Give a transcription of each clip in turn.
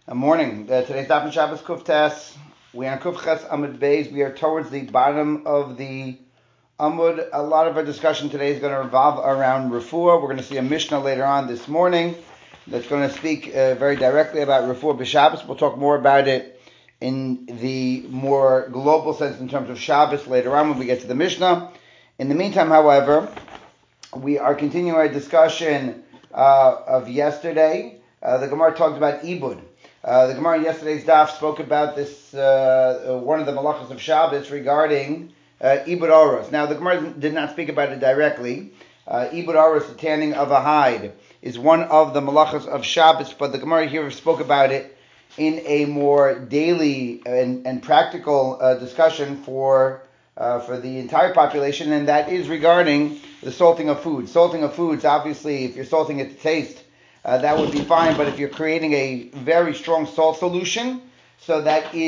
Morning. Today's Daf and Shabbos Kuftes. We are on Kufches Amud Beis. We are towards the bottom of the Amud. A lot of our discussion today is going to revolve around Refuah. We're going to see a Mishnah later on this morning that's going to speak very directly about Refuah b'Shabbos. We'll talk more about it in the more global sense in terms of Shabbos later on when we get to the Mishnah. In the meantime, however, we are continuing our discussion of yesterday. The Gemara talked about Ibud. The Gemara in yesterday's daf spoke about this, one of the malachas of Shabbos regarding Ibud Oros. Now, the Gemara did not speak about it directly. Ibud Oros, the tanning of a hide, is one of the malachas of Shabbos, but the Gemara here spoke about it in a more daily and practical discussion for the entire population, and that is regarding the salting of food. Salting of foods, obviously, if you're salting it to taste, that would be fine, but if you're creating a very strong salt solution, so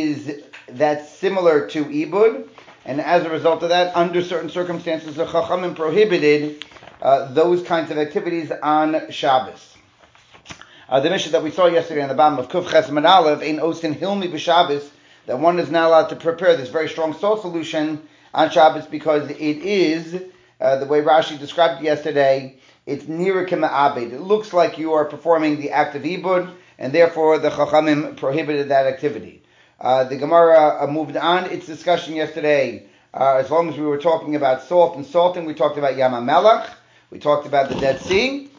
that's similar to Ibud, and as a result of that, under certain circumstances, the Chachamim prohibited those kinds of activities on Shabbos. The mission that we saw yesterday on the bottom of Kuf Ches Amud Aleph, in Osin Hilmi b'Shabbos, that one is not allowed to prepare this very strong salt solution on Shabbos because it is, the way Rashi described it yesterday, it's nira k'ma'abed. It looks like you are performing the act of Ibud, and therefore the Chachamim prohibited that activity. The Gemara moved on its discussion yesterday. As long as we were talking about salt and salting, we talked about Yam HaMelech, we talked about the Dead Sea,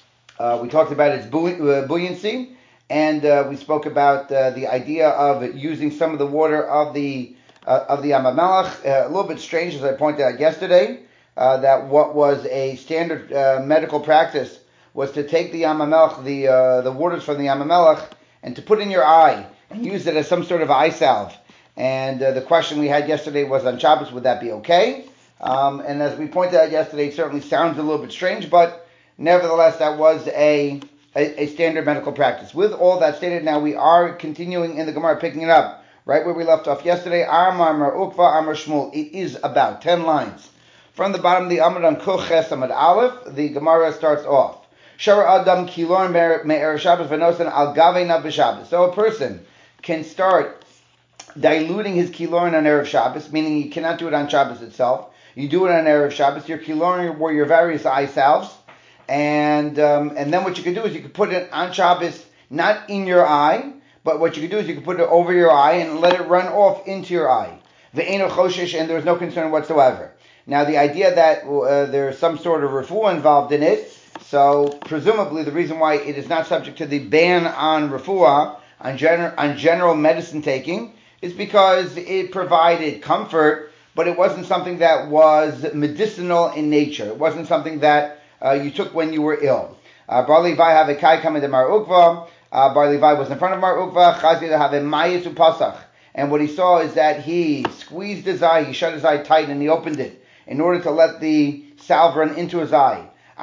we talked about its buoyancy, and we spoke about the idea of using some of the water of the Yam HaMelech. A little bit strange, as I pointed out yesterday, that what was a standard medical practice was to take the Yam HaMelech, the waters from the Yam HaMelech, and to put in your eye and use it as some sort of eye salve. And the question we had yesterday was on Shabbos, would that be okay? And as we pointed out yesterday, it certainly sounds a little bit strange, but nevertheless, that was a standard medical practice. With all that stated, now we are continuing in the Gemara, picking it up right where we left off yesterday. Amar Mar Ukva Amar Shmuel. It is about 10 lines. From the bottom of the Amud on Kuf Ches Amud Aleph, the Gemara starts off. Shara Adam Kilon Me'er Shabbos V'Nosan Al Gavena B'Shabbos. So a person can start diluting his Kilon on Erev Shabbos, meaning you cannot do it on Shabbos itself. You do it on Erev Shabbos. Your Kilon were your various eye salves, and then what you could do is you could put it on Shabbos, not in your eye, but what you could do is you could put it over your eye and let it run off into your eye. Ve'eno Choshesh, and there's no concern whatsoever. Now, the idea that there's some sort of refuah involved in it, so presumably the reason why it is not subject to the ban on refuah, on general medicine taking, is because it provided comfort, but it wasn't something that was medicinal in nature. It wasn't something that you took when you were ill. Bar Levi have a kai coming to Mar Ukva. Bar Levi was in front of Mar Ukva. Chazi have a mayis upasach. And what he saw is that he squeezed his eye, he shut his eye tight, and he opened it in order to let the salve run into his eye.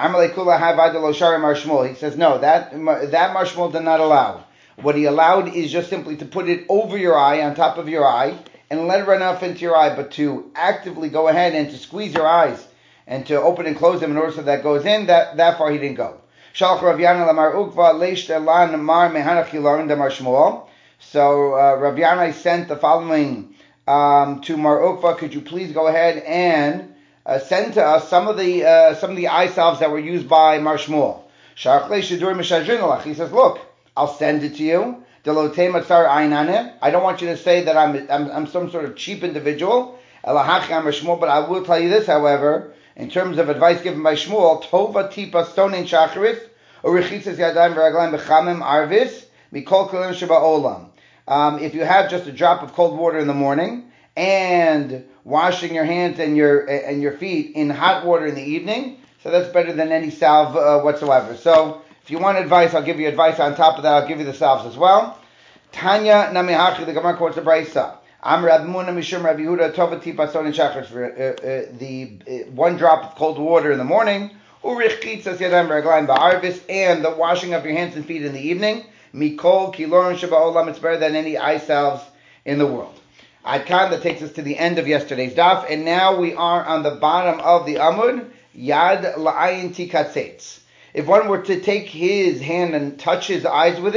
He says, no, that Mar Shmuel did not allow. What he allowed is just simply to put it over your eye, on top of your eye, and let it run off into your eye, but to actively go ahead and to squeeze your eyes and to open and close them in order so that goes in, that far he didn't go. So Rav Yanai sent the following to Mar Ukva, could you please go ahead and send to us some of the eye salves that were used by Mar Shmuel. He says, look, I'll send it to you. I don't want you to say that I'm some sort of cheap individual, but I will tell you this, however, in terms of advice given by Shmuel, Tova tipa stonin shacharis, urichitzas yadayim v'raglayim b'chamim arvis, mikol kolim sheba'olam. If you have just a drop of cold water in the morning, and washing your hands and your feet in hot water in the evening, so that's better than any salve whatsoever. So if you want advice, I'll give you advice. On top of that, I'll give you the salves as well. Tanya namihachi, the Gemara quotes a braysa. Amr Abmuna Mishum Rabbi Yehuda Tova Tipa Son Shachar, the one drop of cold water in the morning, urichitzas yadayim v'raglayim ba'arvis, and the washing of your hands and feet in the evening. Mikol kilon sheba'olam, it's better than any eye salves in the world. Adkan, that takes us to the end of yesterday's daf, and now we are on the bottom of the Amud, Yad la'ayin tikatzetz. If one were to take his hand and touch his eyes with it,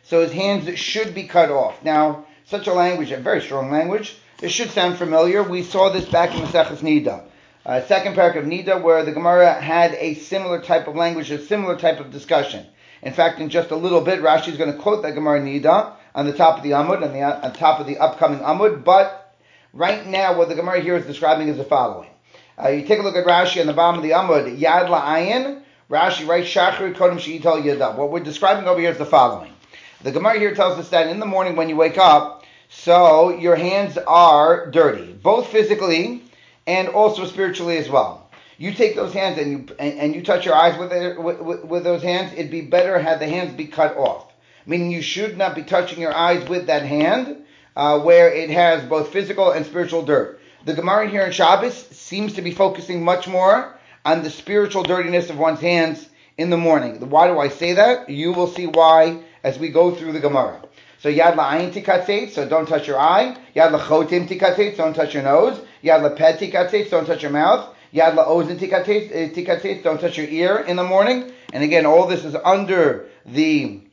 so his hands should be cut off. Now, such a language, a very strong language, this should sound familiar. We saw this back in Maseches Nida. Second parak of Nida, where the Gemara had a similar type of language, a similar type of discussion. In fact, in just a little bit, Rashi is going to quote that Gemara Nida on the top of the Amud, on top of the upcoming Amud, but right now what the Gemara here is describing is the following. You take a look at Rashi on the bottom of the Amud, Yad La'ayin, Rashi writes, Shachri Kodem She'ital Yadav. What we're describing over here is the following. The Gemara here tells us that in the morning when you wake up, so your hands are dirty, both physically and also spiritually as well. You take those hands and you touch your eyes with those hands. It'd be better had the hands be cut off. Meaning you should not be touching your eyes with that hand where it has both physical and spiritual dirt. The Gemara here in Shabbos seems to be focusing much more on the spiritual dirtiness of one's hands in the morning. Why do I say that? You will see why as we go through the Gemara. So Yad La'ayin Tikatzeit, so don't touch your eye. Yad L'chotim Tikatzeit, so don't touch your nose. Yad L'pet Tikatzeit, so don't touch your mouth. Yad La'ozen Tikatzeit, don't touch your ear in the morning. And again, all this is under the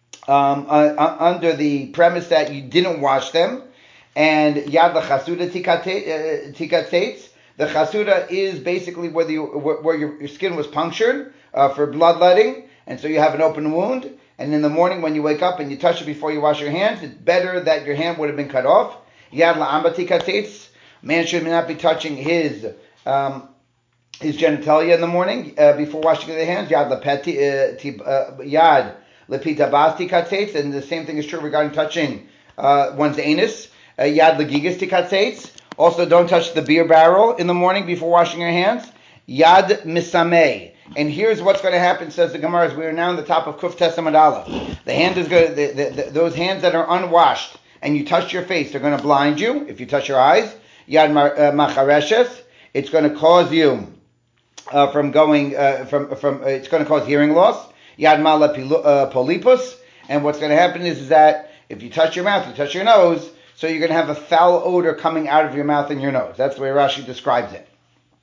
premise that you didn't wash them. And Yad L'chasuda Tikatzeit, the chasuda is basically where your skin was punctured for bloodletting, and so you have an open wound. And in the morning when you wake up and you touch it before you wash your hands, it's better that your hand would have been cut off. Yad La'amba Tikatzeit, man should not be touching his genitalia in the morning before washing their hands. Yad Lepitabas Tikatzeit, and the same thing is true regarding touching one's anus. Yad Legigas Tikatzeit. Also, don't touch the beer barrel in the morning before washing your hands. Yad Misameh. And here's what's going to happen, says the Gemara, as we are now on the top of Kuf Tes Amud Aleph. The hand is going to, those hands that are unwashed, and you touch your face, they're going to blind you if you touch your eyes. Yad Machareshes. It's going to cause you it's going to cause hearing loss. Yad Mala Polipus. And what's going to happen is that if you touch your mouth, you touch your nose, so you're going to have a foul odor coming out of your mouth and your nose. That's the way Rashi describes it.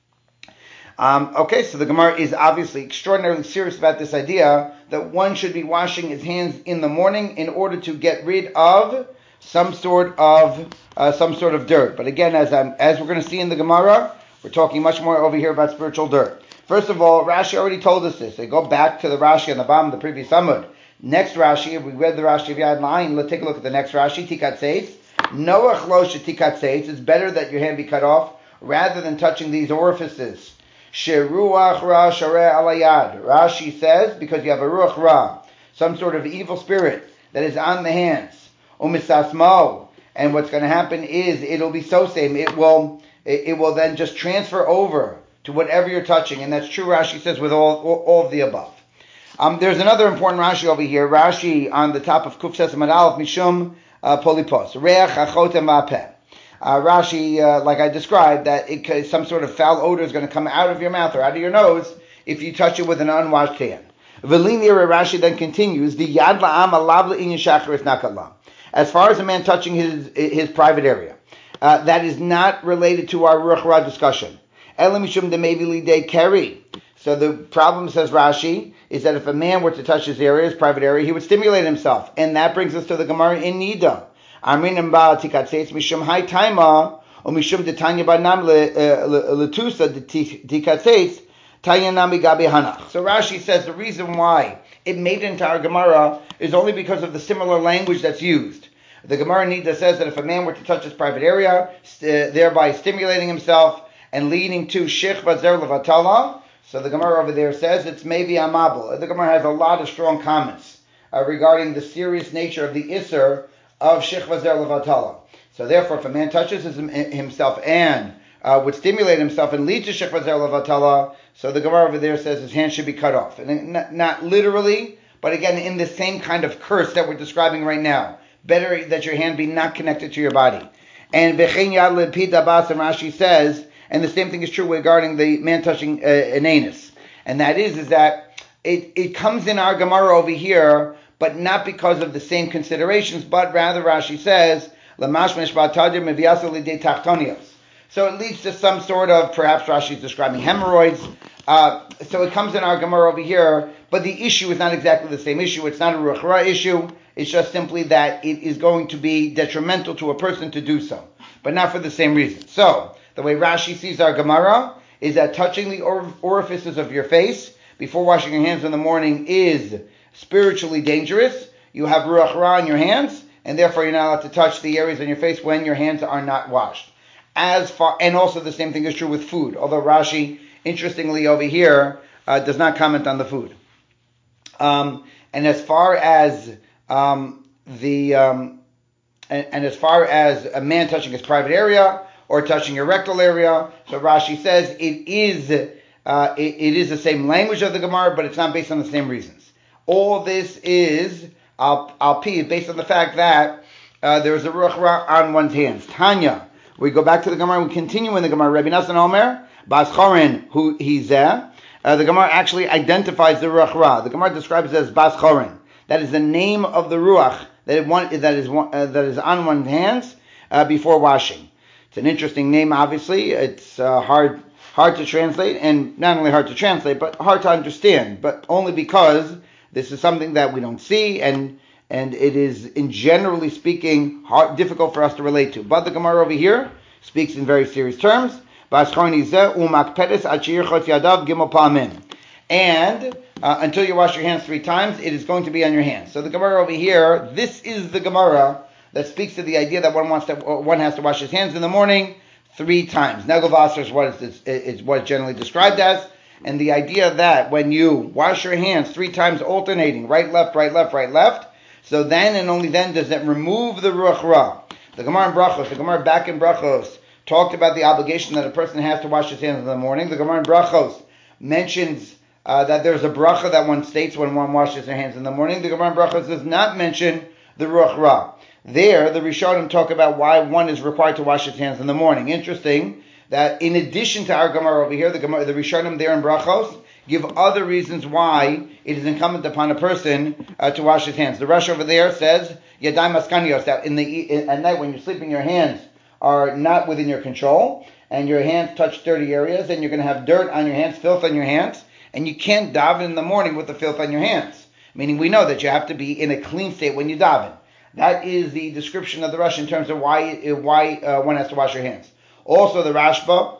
So the Gemara is obviously extraordinarily serious about this idea that one should be washing his hands in the morning in order to get rid of some sort of dirt. But again, as we're going to see in the Gemara, we're talking much more over here about spiritual dirt. First of all, Rashi already told us this. They go back to the Rashi on the bottom of the previous Amud. Next Rashi, if we read the Rashi of Yad La'ayin, let's take a look at the next Rashi, Tikatzeit. Noach lo shetikatzeitz. It's better that your hand be cut off rather than touching these orifices. Sheruach ra shareh alayad. Rashi says because you have a ruach ra, some sort of evil spirit that is on the hands. Umisasmo, and what's going to happen is it'll be so same. It will then just transfer over to whatever you're touching, and that's true. Rashi says with all of the above. There's another important Rashi over here. Rashi on the top of Kuf Tes Amud Aleph Mishum Polipos Reach Achotem Ma'apeh. Rashi, like I described, that some sort of foul odor is going to come out of your mouth or out of your nose if you touch it with an unwashed hand. Rashi then continues, the Yad La'am Alav Le'inyan Shacharis Nakala. As far as a man touching his private area, that is not related to our Ruach Ra discussion. Elamishum Demevi Lidei Keri. So the problem, says Rashi, is that if a man were to touch his area, his private area, he would stimulate himself. And that brings us to the Gemara in Nida. Aminim ba tikatzeitz mishum hai taima or mishum detanya banam letusa tikatzeitz tayanami gabi hanach. So Rashi says the reason why it made it into our Gemara is only because of the similar language that's used. The Gemara Nida says that if a man were to touch his private area, thereby stimulating himself and leading to shich vazer levatala, so the Gemara over there says it's maybe amabel. The Gemara has a lot of strong comments regarding the serious nature of the isser of Shich Vazer Levatala. So therefore, if a man touches himself and would stimulate himself and lead to Shich Vazer Levatala, so the Gemara over there says his hand should be cut off. And not literally, but again, in the same kind of curse that we're describing right now. Better that your hand be not connected to your body. And V'chein Yad Lepid Abbas, and Rashi says, and the same thing is true regarding the man touching an anus. And that is that it comes in our Gemara over here, but not because of the same considerations, but rather Rashi says, So it leads to some sort of, perhaps Rashi is describing hemorrhoids. So it comes in our Gemara over here, but the issue is not exactly the same issue. It's not a Ruach Ra issue. It's just simply that it is going to be detrimental to a person to do so, but not for the same reason. So the way Rashi sees our Gemara is that touching the orifices of your face before washing your hands in the morning is spiritually dangerous. You have Ruach Ra in your hands, and therefore you're not allowed to touch the areas on your face when your hands are not washed. And also the same thing is true with food, although Rashi, interestingly over here, does not comment on the food. And as far as as far as a man touching his private area or touching your rectal area, so Rashi says it is the same language of the Gemara, but it's not based on the same reasons. All this is al-pi, based on the fact that there is a Ruach Ra on one's hands. Tanya. We go back to the Gemara and we continue in the Gemara. Rabbi Nassan Omer, Bas Chorin, who he's there. The Gemara actually identifies the Ruach Ra. The Gemara describes it as Bas Chorin. That is the name of the Ruach that is on one's hands before washing. It's an interesting name, obviously. It's hard to translate, and not only hard to translate, but hard to understand, but only because this is something that we don't see, and it is, in generally speaking, difficult for us to relate to. But the Gemara over here speaks in very serious terms. And until you wash your hands 3 times, it is going to be on your hands. So the Gemara over here, this is the Gemara that speaks to the idea that one has to wash his hands in the morning 3 times. Negovasser is what it's generally described as. And the idea that when you wash your hands 3 times alternating, right, left, right, left, right, left, so then and only then does that remove the Ruach Ra. The Gemara in Brachos, the Gemara back in Brachos, talked about the obligation that a person has to wash his hands in the morning. The Gemara in Brachos mentions that there's a bracha that one states when one washes their hands in the morning. The Gemara in Brachos does not mention the Ruach Ra. There, the Rishonim talk about why one is required to wash his hands in the morning. Interesting that in addition to our Gemara over here, the Rishonim there in Brachos give other reasons why it is incumbent upon a person to wash his hands. The Rosh over there says, Yadai Maskanios, that at night when you're sleeping, your hands are not within your control, and your hands touch dirty areas, and you're going to have dirt on your hands, filth on your hands, and you can't daven in the morning with the filth on your hands. Meaning we know that you have to be in a clean state when you daven. That is the description of the Rosh in terms of why one has to wash your hands. Also the Rashba,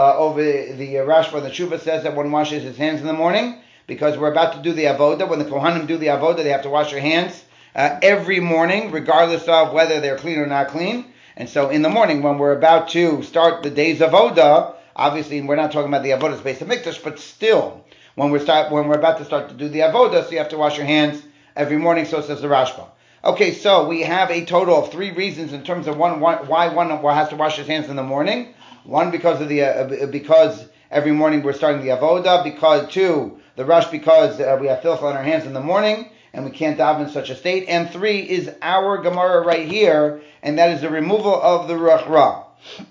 Rashba and the Tshuva says that one washes his hands in the morning because we're about to do the avoda. When the Kohanim do the avoda, they have to wash their hands every morning, regardless of whether they're clean or not clean. And so in the morning, when we're about to start the day's avoda, obviously we're not talking about the avoda's Beis HaMikdash, but still, when we're about to start to do the avoda, so you have to wash your hands every morning. So says the Rashba. Okay, so we have a total of 3 reasons in terms of why one has to wash his hands in the morning. 1, because of because every morning we're starting the avoda. Because 2, the rush, because we have filth on our hands in the morning and we can't daven in such a state. And 3 is our Gemara right here, and that is the removal of the Ruach Ra.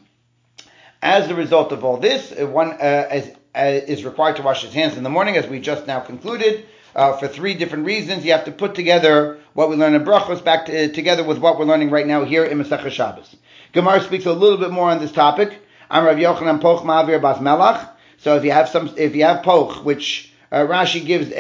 As a result of all this, one is required to wash his hands in the morning, as we just now concluded. For 3 different reasons. You have to put together what we learn in Brachos back together with what we're learning right now here in Masechah Shabbos. Gemara speaks a little bit more on this topic. I'm Rav Yochanan Poch Ma'avir Bas Melach. So if you have Poch, which Rashi gives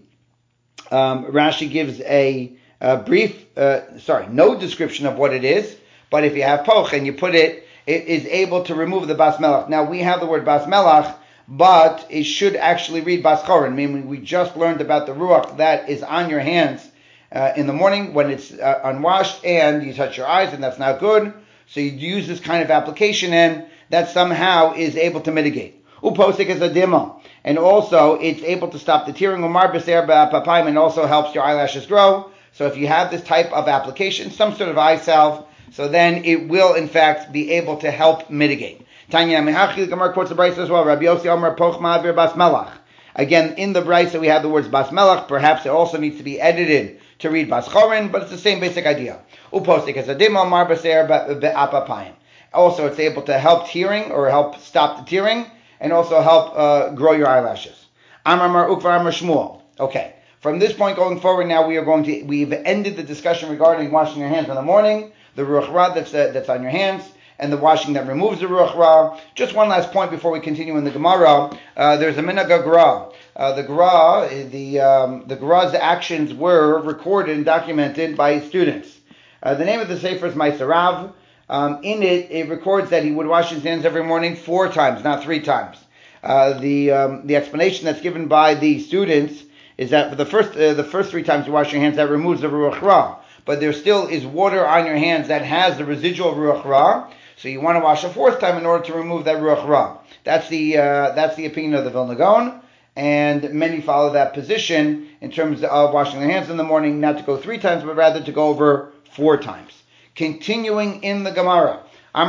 no description of what it is, but if you have Poch and you put it is able to remove the Bas Melach. Now we have the word Bas Melach, but it should actually read Bas Chorin, meaning we just learned about the Ruach that is on your hands in the morning when it's unwashed and you touch your eyes, and that's not good. So you use this kind of application, and that somehow is able to mitigate. Uposik is a dima, and also it's able to stop the tearing, umar b'ser b'apapayim, and also helps your eyelashes grow. So if you have this type of application, some sort of eye salve, so then it will in fact be able to help mitigate. Tanya Mehachi, the Gemara quotes the Brisa as well. Rabbi Yossi Omer Poch Ma'avir Bas Melach. Again, in the Brisa we have the words Bas Melach. Perhaps it also needs to be edited to read Bas Chorin, but it's the same basic idea. Uposik es adim Omar B'Seir Be'apapayim. Also, it's able to help tearing or help stop the tearing, and also help grow your eyelashes. Amar Mar Ukvar Amar Shmuel. Okay. From this point going forward, now we've ended the discussion regarding washing your hands in the morning, the Ruach Ra that's on your hands. and the washing that removes the ruach ra. Just one last point before we continue in the Gemara. There's a minhag gra. The Gra's actions were recorded and documented by students. The name of the sefer is Ma'aser Rav. In it records that he would wash his hands every morning 4 times, not 3 times. The explanation that's given by the students is that for the first 3 times you wash your hands, that removes the ruach ra. But there still is water on your hands that has the residual ruach ra. So you want to wash a 4th time in order to remove that ruach ra. That's the opinion of the Vilna Gaon, and many follow that position in terms of washing their hands in the morning, not to go 3 times, but rather to go over 4 times. Continuing in the Gemara.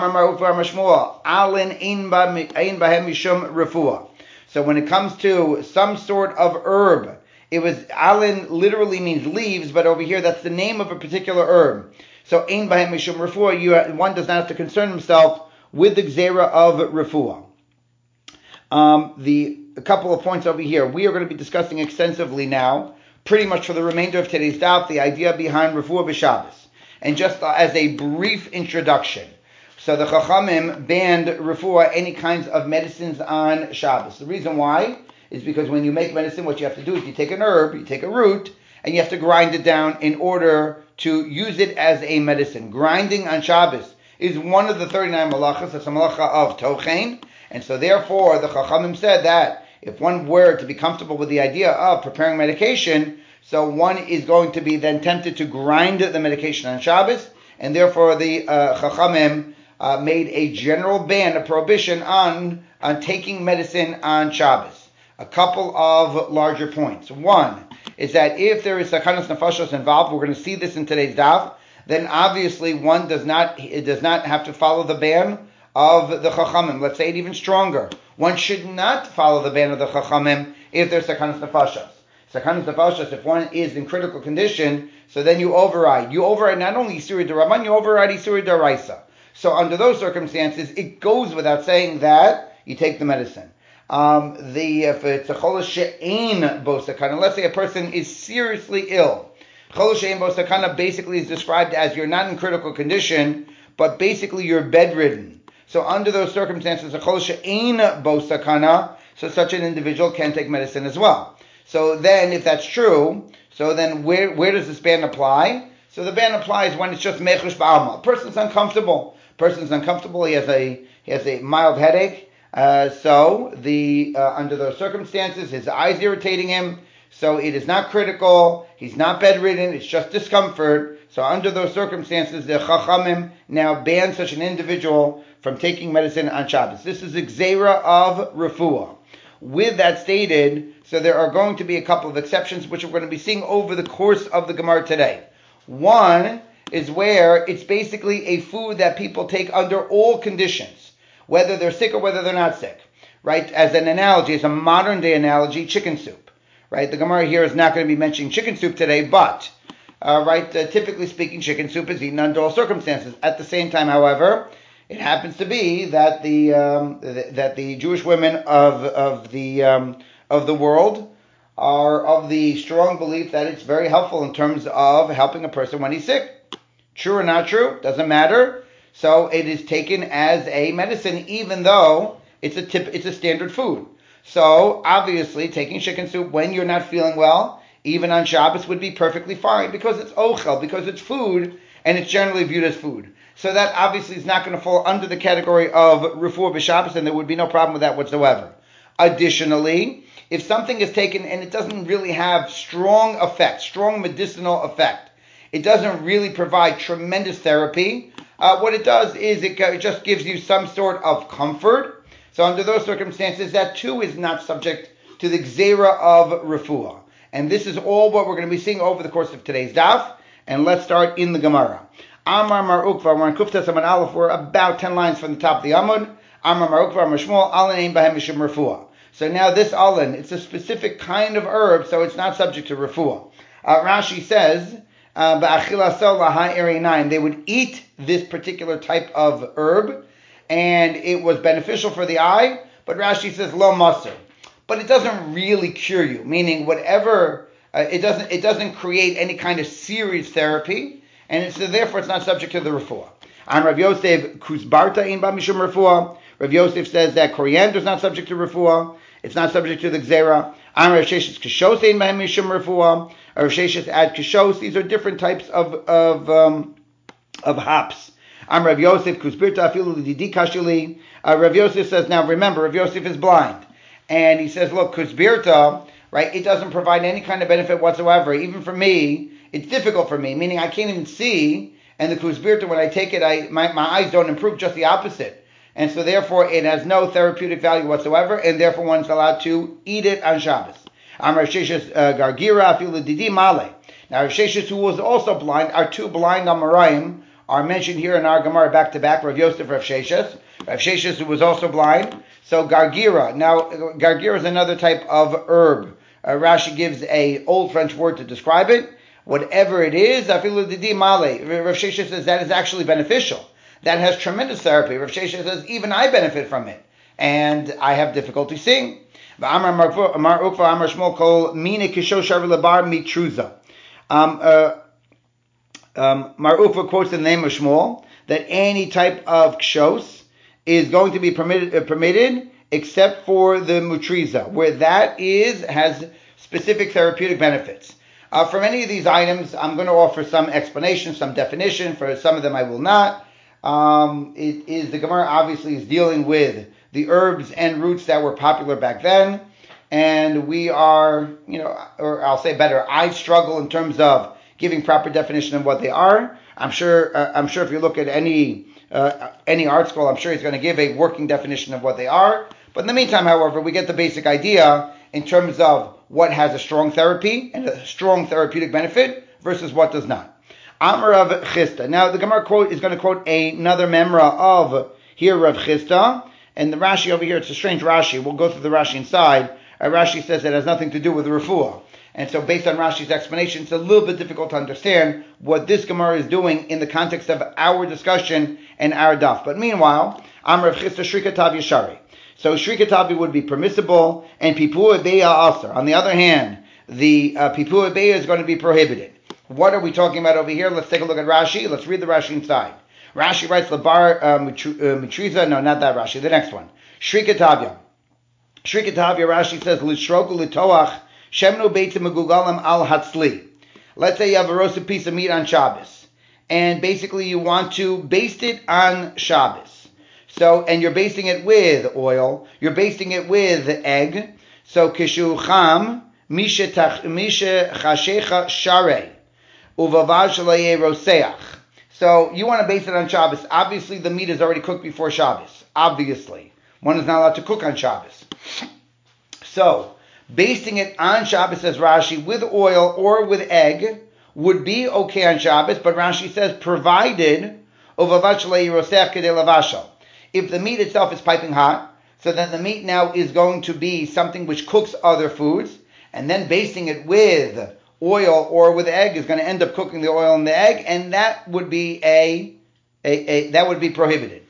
So when it comes to some sort of herb, alin literally means leaves, but over here that's the name of a particular herb. So ein bahem mishum refuah, one does not have to concern himself with the gzera of refuah. A couple of points over here. We are going to be discussing extensively now, pretty much for the remainder of today's daf, the idea behind refuah b'Shabbos. And just as a brief introduction, so the Chachamim banned refuah, any kinds of medicines on Shabbos. The reason why is because when you make medicine, what you have to do is you take an herb, you take a root, and you have to grind it down in order to use it as a medicine. Grinding on Shabbos is one of the 39 malachas. It's a malacha of tochen. And so therefore, the Chachamim said that if one were to be comfortable with the idea of preparing medication, so one is going to be then tempted to grind the medication on Shabbos, and therefore the Chachamim made a general ban, a prohibition on taking medicine on Shabbos. A couple of larger points. One is that if there is sakanas nefashos involved, we're going to see this in today's daf, then obviously one does not have to follow the ban of the Chachamim. Let's say it even stronger. One should not follow the ban of the Chachamim if there's sakanas nefashos. Sakanas nefashos, if one is in critical condition, so then you override. You override not only Isurei D'Rabbanan, you override Isurei D'Oraisa. So under those circumstances, it goes without saying that you take the medicine. If it's a cholos she'ein bo sakana, let's say a person is seriously ill. Cholos she'ein bo sakana basically is described as you're not in critical condition, but basically you're bedridden. So under those circumstances, a cholos she'ein bo sakana, so such an individual can take medicine as well. So then, if that's true, so then where does this ban apply? So the ban applies when it's just mechush ba'alma. A person's uncomfortable. He has a mild headache. So under those circumstances, his eyes irritating him. So it is not critical. He's not bedridden. It's just discomfort. So under those circumstances, the Chachamim now ban such an individual from taking medicine on Shabbos. This is the gzera of refuah. With that stated, so there are going to be a couple of exceptions, which we're going to be seeing over the course of the Gemara today. One is where it's basically a food that people take under all conditions, whether they're sick or whether they're not sick, right? As an analogy, as a modern day analogy, chicken soup, right? The Gemara here is not going to be mentioning chicken soup today, but, typically speaking, chicken soup is eaten under all circumstances. At the same time, however, it happens to be that the Jewish women of the world are of the strong belief that it's very helpful in terms of helping a person when he's sick. True or not true, doesn't matter. So it is taken as a medicine, even though it's a standard food. So obviously, taking chicken soup when you're not feeling well, even on Shabbos, would be perfectly fine because it's ochel, because it's food, and it's generally viewed as food. So that obviously is not going to fall under the category of refuah b'Shabbos, and there would be no problem with that whatsoever. Additionally, if something is taken and it doesn't really have strong medicinal effect, it doesn't really provide tremendous therapy, what it does is it just gives you some sort of comfort. So under those circumstances, that too is not subject to the gzera of refuah. And this is all what we're going to be seeing over the course of today's daf. And let's start in the Gemara. Amar Mar Ukva, we're in Kuftas Amud Aleph, we're about 10 lines from the top of the Amud. Amar Mar Ukva, Amar Shmuel, Alin ein bahem mishum refuah. So now this alin, it's a specific kind of herb, so it's not subject to refuah. Rashi says, they would eat this particular type of herb, and it was beneficial for the eye, but Rashi says, lo maser. But it doesn't really cure you, meaning whatever, it doesn't create any kind of serious therapy, and so therefore it's not subject to the refuah. I'm Rav Yosef Kuzbarta in ba mishum refuah. Rav Yosef says that coriander is not subject to refuah. It's not subject to the gzera. I'm Rav Sheshes Kishos in ba mishum refuah. Rav Sheshes add Kishos. These are different types of hops. I'm Rav Yosef Kuzbarta afilu l'didi kashili. Rav Yosef says, now remember, Rav Yosef is blind. And he says, look, Kuzbarta, right, it doesn't provide any kind of benefit whatsoever. Even for me, it's difficult for me, meaning I can't even see. And the Kuzbarta, when I take it, my eyes don't improve, just the opposite. And so therefore, it has no therapeutic value whatsoever, and therefore one's allowed to eat it on Shabbos. I'm Rav Sheshes Gargira afilu l'didi male. Now Rav Sheshes, who was also blind, our two blind Amoraim are mentioned here in our Gemara back to back, Rav Yosef, Rav Sheshes. Rav Sheshes, who was also blind. So Gargira. Now, Gargira is another type of herb. Rashi gives a old French word to describe it. Whatever it is, afilu l'didi male. Rav Sheshes says that is actually beneficial. That has tremendous therapy. Rav Sheshes says even I benefit from it, and I have difficulty seeing. Mar Shmuel kol mina kisho shar lebar mitruza. Mar Ufa quotes in the name of Shmuel that any type of kshos is going to be permitted except for the mutriza, where that has specific therapeutic benefits. For many of these items, I'm going to offer some explanation, some definition. For some of them, I will not. The Gemara obviously is dealing with the herbs and roots that were popular back then, and we are, or I'll say better, I struggle in terms of giving proper definition of what they are. I'm sure if you look at any art school, I'm sure he's going to give a working definition of what they are. But in the meantime, however, we get the basic idea in terms of what has a strong therapy and a strong therapeutic benefit versus what does not. Amar Rav Chisda. Now the Gemara is going to quote another memra of here Rav Chisda, and the Rashi over here, it's a strange Rashi. We'll go through the Rashi inside. Rashi says it has nothing to do with the refuah. And so based on Rashi's explanation, it's a little bit difficult to understand what this Gemara is doing in the context of our discussion and our daf. But meanwhile, Amar Rav Chisda Shrikatav Yeshari. So Shrikatavi would be permissible, and Pipua Beya Aser. On the other hand, the Pipua Beya is going to be prohibited. What are we talking about over here? Let's take a look at Rashi. Let's read the Rashi inside. Rashi writes, Labar Mitriza, no, not that Rashi, the next one. Shrikatavya. Shrikatavya, Rashi says, Lishroku Litoach, Shemnu Beitza Megugalam Al Hatzli. Let's say you have a roasted piece of meat on Shabbos, and basically you want to baste it on Shabbos. So, and you're basting it with oil, you're basting it with egg. So, Kishu Cham, Misha Chashecha Share, Uvavad Shalaye Roseach. So, you want to baste it on Shabbos. Obviously, the meat is already cooked before Shabbos. Obviously. One is not allowed to cook on Shabbos. So, basting it on Shabbos, says Rashi, with oil or with egg would be okay on Shabbos, but Rashi says, provided Uvavad Shalaye Roseach Kedei Lavashal. If the meat itself is piping hot, so then the meat now is going to be something which cooks other foods, and then basting it with oil or with egg is going to end up cooking the oil and the egg, and that would be that would be prohibited.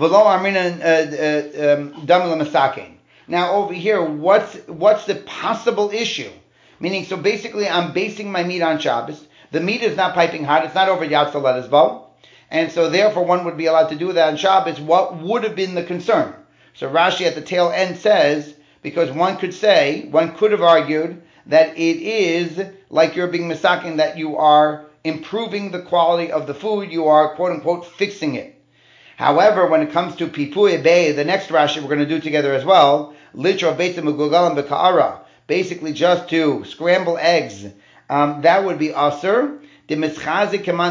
Now over here, what's the possible issue? Meaning, so basically, I'm basting my meat on Shabbos. The meat is not piping hot; it's not over Yatzel Letizbo. And so therefore one would be allowed to do that on Shabbos. What would have been the concern? So Rashi at the tail end says, because one could have argued that it is like you're being misakin, that you are improving the quality of the food, you are quote unquote fixing it. However, when it comes to Pipui Bey, the next Rashi we're going to do together as well, Litra Beit Megugalam Beka'ara, basically just to scramble eggs, that would be Aser. Because at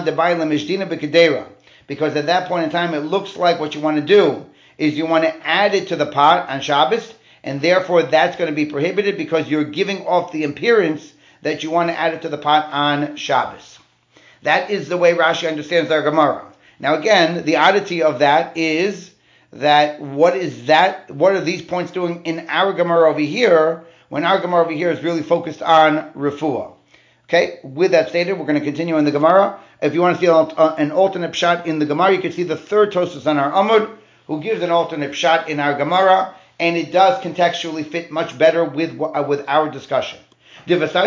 that point in time, it looks like what you want to do is you want to add it to the pot on Shabbos, and therefore that's going to be prohibited because you're giving off the appearance that you want to add it to the pot on Shabbos. That is the way Rashi understands our Gemara. Now again, the oddity of that is that what are these points doing in our Gemara over here, when our Gemara over here is really focused on refuah? Okay, with that stated, we're going to continue in the Gemara. If you want to see an alternate pshat in the Gemara, you can see the third Tosfos on our Amud, who gives an alternate pshat in our Gemara, and it does contextually fit much better with our discussion. Now, the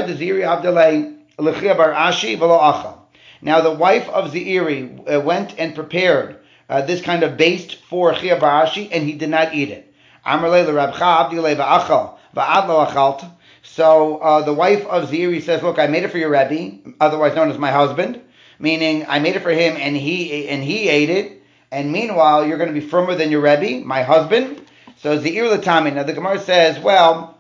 wife of Zeiri went and prepared this kind of based for Chia Barashi, and he did not eat it. So the wife of Ziri says, look, I made it for your Rebbe, otherwise known as my husband, meaning I made it for him and he ate it, and meanwhile you're going to be firmer than your Rebbe, my husband. So Ziri Latami. Now the Gemara says, well,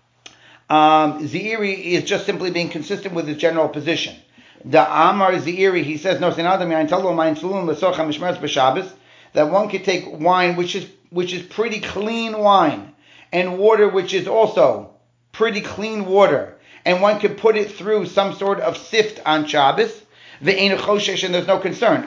Ziri is just simply being consistent with his general position. The Amar Ziri, he says, no, that one could take wine which is pretty clean wine, and water which is also pretty clean water, and one could put it through some sort of sift on Shabbos, and there's no concern.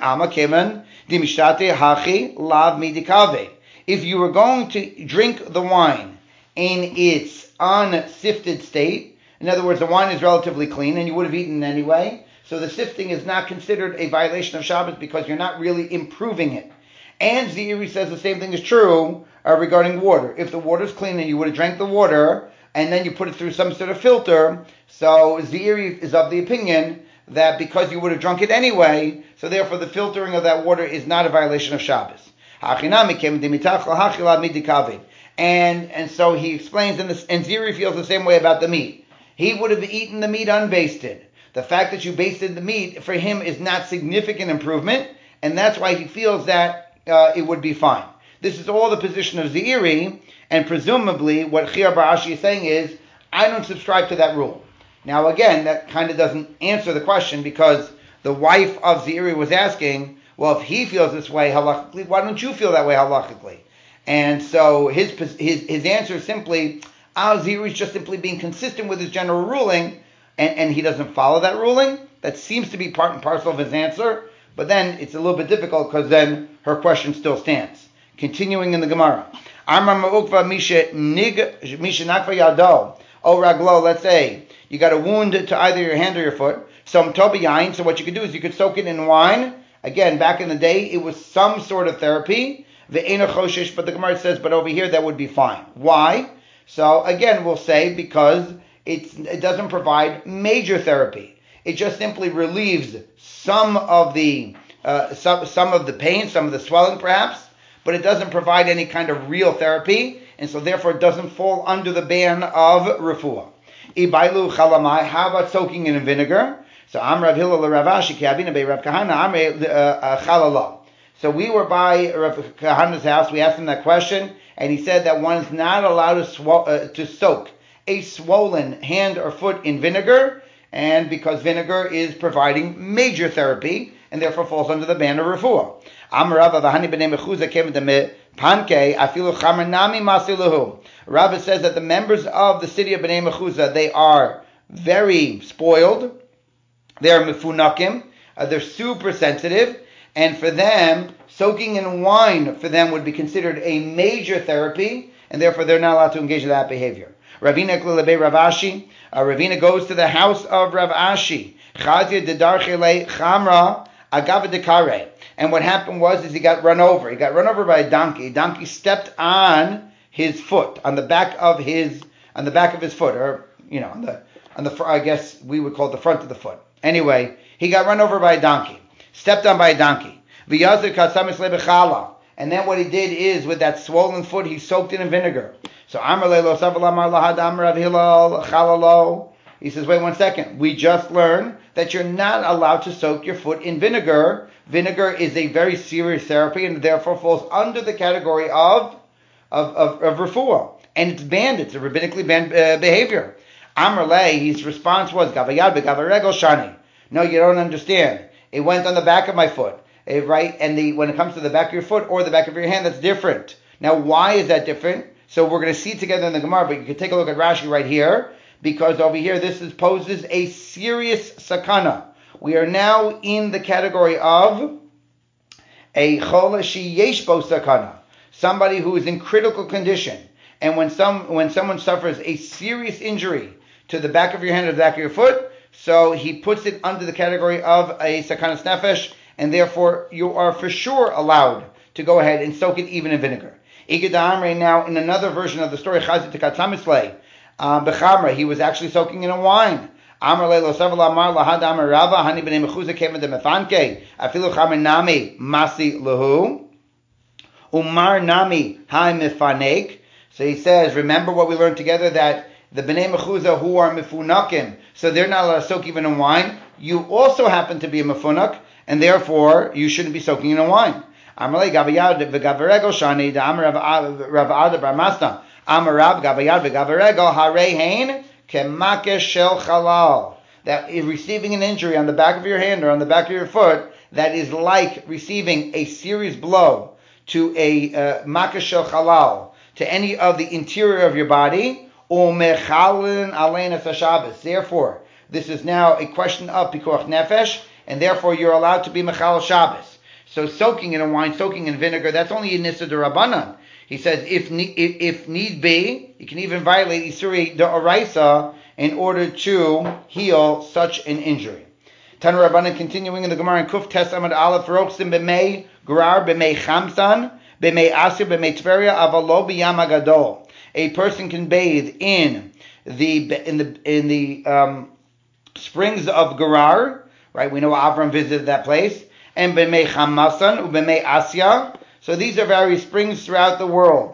If you were going to drink the wine in its unsifted state, in other words, the wine is relatively clean and you would have eaten it anyway, so the sifting is not considered a violation of Shabbos because you're not really improving it. And Ziri says the same thing is true regarding water. If the water is clean and you would have drank the water and then you put it through some sort of filter, so Ziri is of the opinion that because you would have drunk it anyway, so therefore the filtering of that water is not a violation of Shabbos. And so he explains in this, and Ziri feels the same way about the meat. He would have eaten the meat unbasted. The fact that you basted the meat for him is not significant improvement, and that's why he feels that it would be fine. This is all the position of Ziri, and presumably what Chia Barashi is saying is, I don't subscribe to that rule. Now again, that kind of doesn't answer the question, because the wife of Ziri was asking, well, if he feels this way halachically, why don't you feel that way halachically? And so his answer is simply, Ziri is just simply being consistent with his general ruling, and he doesn't follow that ruling. That seems to be part and parcel of his answer, but then it's a little bit difficult because then her question still stands. Continuing in the Gemara. Let's say you got a wound to either your hand or your foot. So what you could do is you could soak it in wine. Again, back in the day, it was some sort of therapy. But the Gemara says, but over here that would be fine. Why? So again, we'll say because it doesn't provide major therapy. It just simply relieves some of the some of the pain, some of the swelling perhaps, but it doesn't provide any kind of real therapy, and so therefore it doesn't fall under the ban of refuah. Ibailu chalamai, how about soaking it in vinegar? So Rav Hillel Rav Ashi Kiabina Bei Rav Kahana Chalala. So we were by Rav Kahana's house. We asked him that question, and he said that one is not allowed to soak a swollen hand or foot in vinegar, and because vinegar is providing major therapy, and therefore falls under the ban of refuah. Rava says that the members of the city of Bnei Mechuzah, they are very spoiled. They are mefunakim. They're super sensitive, and for them, soaking in wine for them would be considered a major therapy, and therefore they're not allowed to engage in that behavior. Ravina Klilebe Rav Ashi. Ravina goes to the house of Rav Ashi. Chazia dedarchele chamra agava dekare. And what happened was he got run over. He got run over by a donkey. A donkey stepped on his foot, on the back of his foot, or on the I guess we would call it the front of the foot. Anyway, he got run over by a donkey, stepped on by a donkey. And then what he did is, with that swollen foot, he soaked it in vinegar. So he says, wait 1 second. We just learned that you're not allowed to soak your foot in vinegar. Vinegar is a very serious therapy and therefore falls under the category of refuah. And it's banned. It's a rabbinically banned behavior. Amr Lei, his response was, Gavayad be'gavaregel shani. No, you don't understand. It went on the back of my foot. Right? And when it comes to the back of your foot or the back of your hand, that's different. Now, why is that different? So we're going to see together in the Gemara, but you can take a look at Rashi right here, because over here poses a serious sakana. We are now in the category of a chola sheyesh bo sakana, somebody who is in critical condition. And when someone suffers a serious injury to the back of your hand or the back of your foot, so he puts it under the category of a sakanas nefesh, and therefore you are for sure allowed to go ahead and soak it even in vinegar. Igad now in another version of the story, Chazit Katzamislei, Bechamra, he was actually soaking in a wine. Amar leilo savala amar lahad amar Rava hani b'nei mechuzah kevin de mefanke afilu chamer nami masi lahu. Umar nami ha-mifanek. So he says, remember what we learned together, that the Bnei Mechuzah who are mifunakim, so they're not allowed to soak even in wine. You also happen to be a mifunak, and therefore you shouldn't be soaking in wine. Amalei Gabayad v'Gavarego Shani Amar Rav Ada Bar Masna Amar Rav Gabayad v'Gavarego Harei Hein Kemakesh Shel Chalal. That is receiving an injury on the back of your hand or on the back of your foot, that is like receiving a serious blow to a Makesh Shel Chalal, to any of the interior of your body. Therefore, this is now a question of Pikuach Nefesh, and therefore you're allowed to be Mechal Shabbos. So soaking in a wine, soaking in vinegar, that's only in Nissa D'Rabbanan. He says if need be, you can even violate Isuri D'Oraisa in order to heal such an injury. Tanu Rabbanan, continuing in the Gemara in Kuf Tes Amud Aleph, Rochsim b'mei Grar b'mei Chamsan b'mei Asir b'mei Tveria avalo b'Yam HaGadol. A person can bathe in the springs of Gerar, right? We know Avram visited that place, and b'mei Chamasan u'b'mei Asya. So these are various springs throughout the world.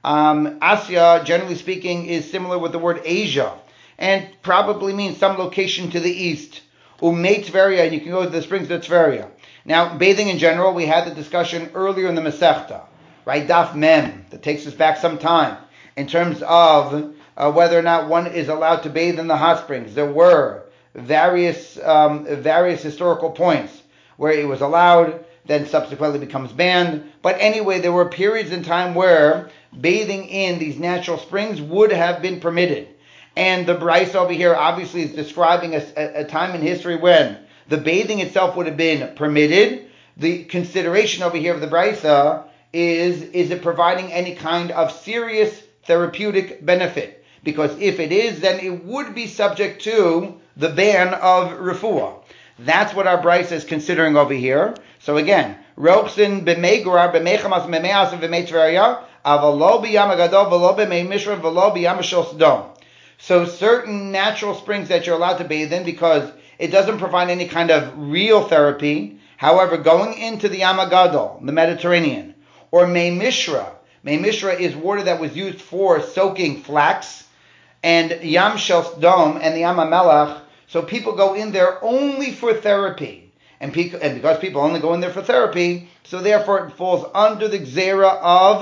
Asya, generally speaking, is similar with the word Asia, and probably means some location to the east. Umei Tveria, and you can go to the springs of Tveria. Now, bathing in general, we had the discussion earlier in the Masechta, right? Daf Mem, that takes us back some time, in terms of whether or not one is allowed to bathe in the hot springs. There were various historical points where it was allowed, then subsequently becomes banned. But anyway, there were periods in time where bathing in these natural springs would have been permitted. And the Braisa over here obviously is describing a time in history when the bathing itself would have been permitted. The consideration over here of the Braisa is it providing any kind of serious therapeutic benefit? Because if it is, then it would be subject to the ban of refuah. That's what our Braisa is considering over here. So again, Rochsin b'mei Gerar b'mei Chamas b'mei Asir b'mei Tveria avalo b'Yam HaGadol v'lo b'mei Mishra v'lo b'Yam Shel Sodom. So certain natural springs that you're allowed to bathe in because it doesn't provide any kind of real therapy. However, going into the Yam HaGadol, the Mediterranean, or Mei Mishra is water that was used for soaking flax, and Yam Shel Sodom and the Yam HaMelech, so people go in there only for therapy. And because people only go in there for therapy, so therefore it falls under the Gzera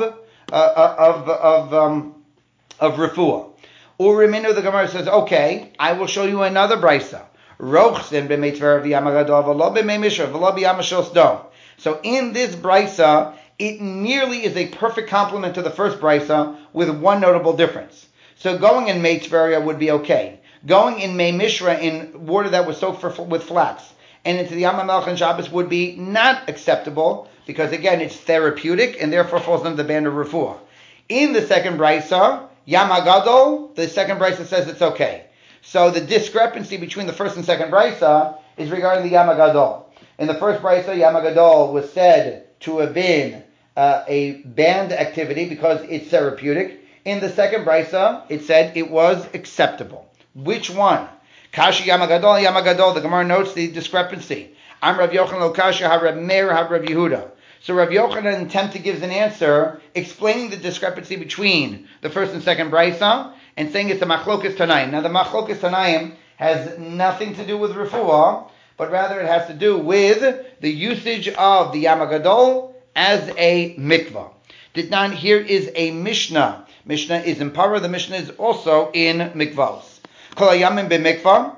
of refuah. Uriminu, the Gemara says, okay, I will show you another brisa. Rochsin b'mei Tveria v'Yam HaGadol v'lo b'mei Mishra v'lo b'Yam Shel Sodom. So in this brisa, it nearly is a perfect complement to the first brisa with one notable difference. So going in Mei Tveria would be okay. Going in Mei Mishra in water that was soaked with flax and into the Yam HaMelech and Shabbos would be not acceptable because again it's therapeutic and therefore falls under the ban of refuah. In the second brisa, Yam HaGadol, the second brisa says it's okay. So the discrepancy between the first and second brisa is regarding the Yam HaGadol. In the first brisa, Yam HaGadol was said to have been a banned activity because it's therapeutic. In the second brisa, it said it was acceptable. Which one? Kashi Yam HaGadol, the Gemara notes the discrepancy. Am Rav Yochanan lo Kashi ha Rav Meir ha Rav Yehuda. So Rav Yochanan in attempt to give an answer, explaining the discrepancy between the first and second brisa, and saying it's a machlokas tanaim. Now the machlokas tanaim has nothing to do with refuah, but rather it has to do with the usage of the Yam HaGadol as a mikvah. Ditnan, here is a Mishnah. Mishnah is in Parah, the Mishnah is also in mikvahs. Kol hayamim b'mikvah.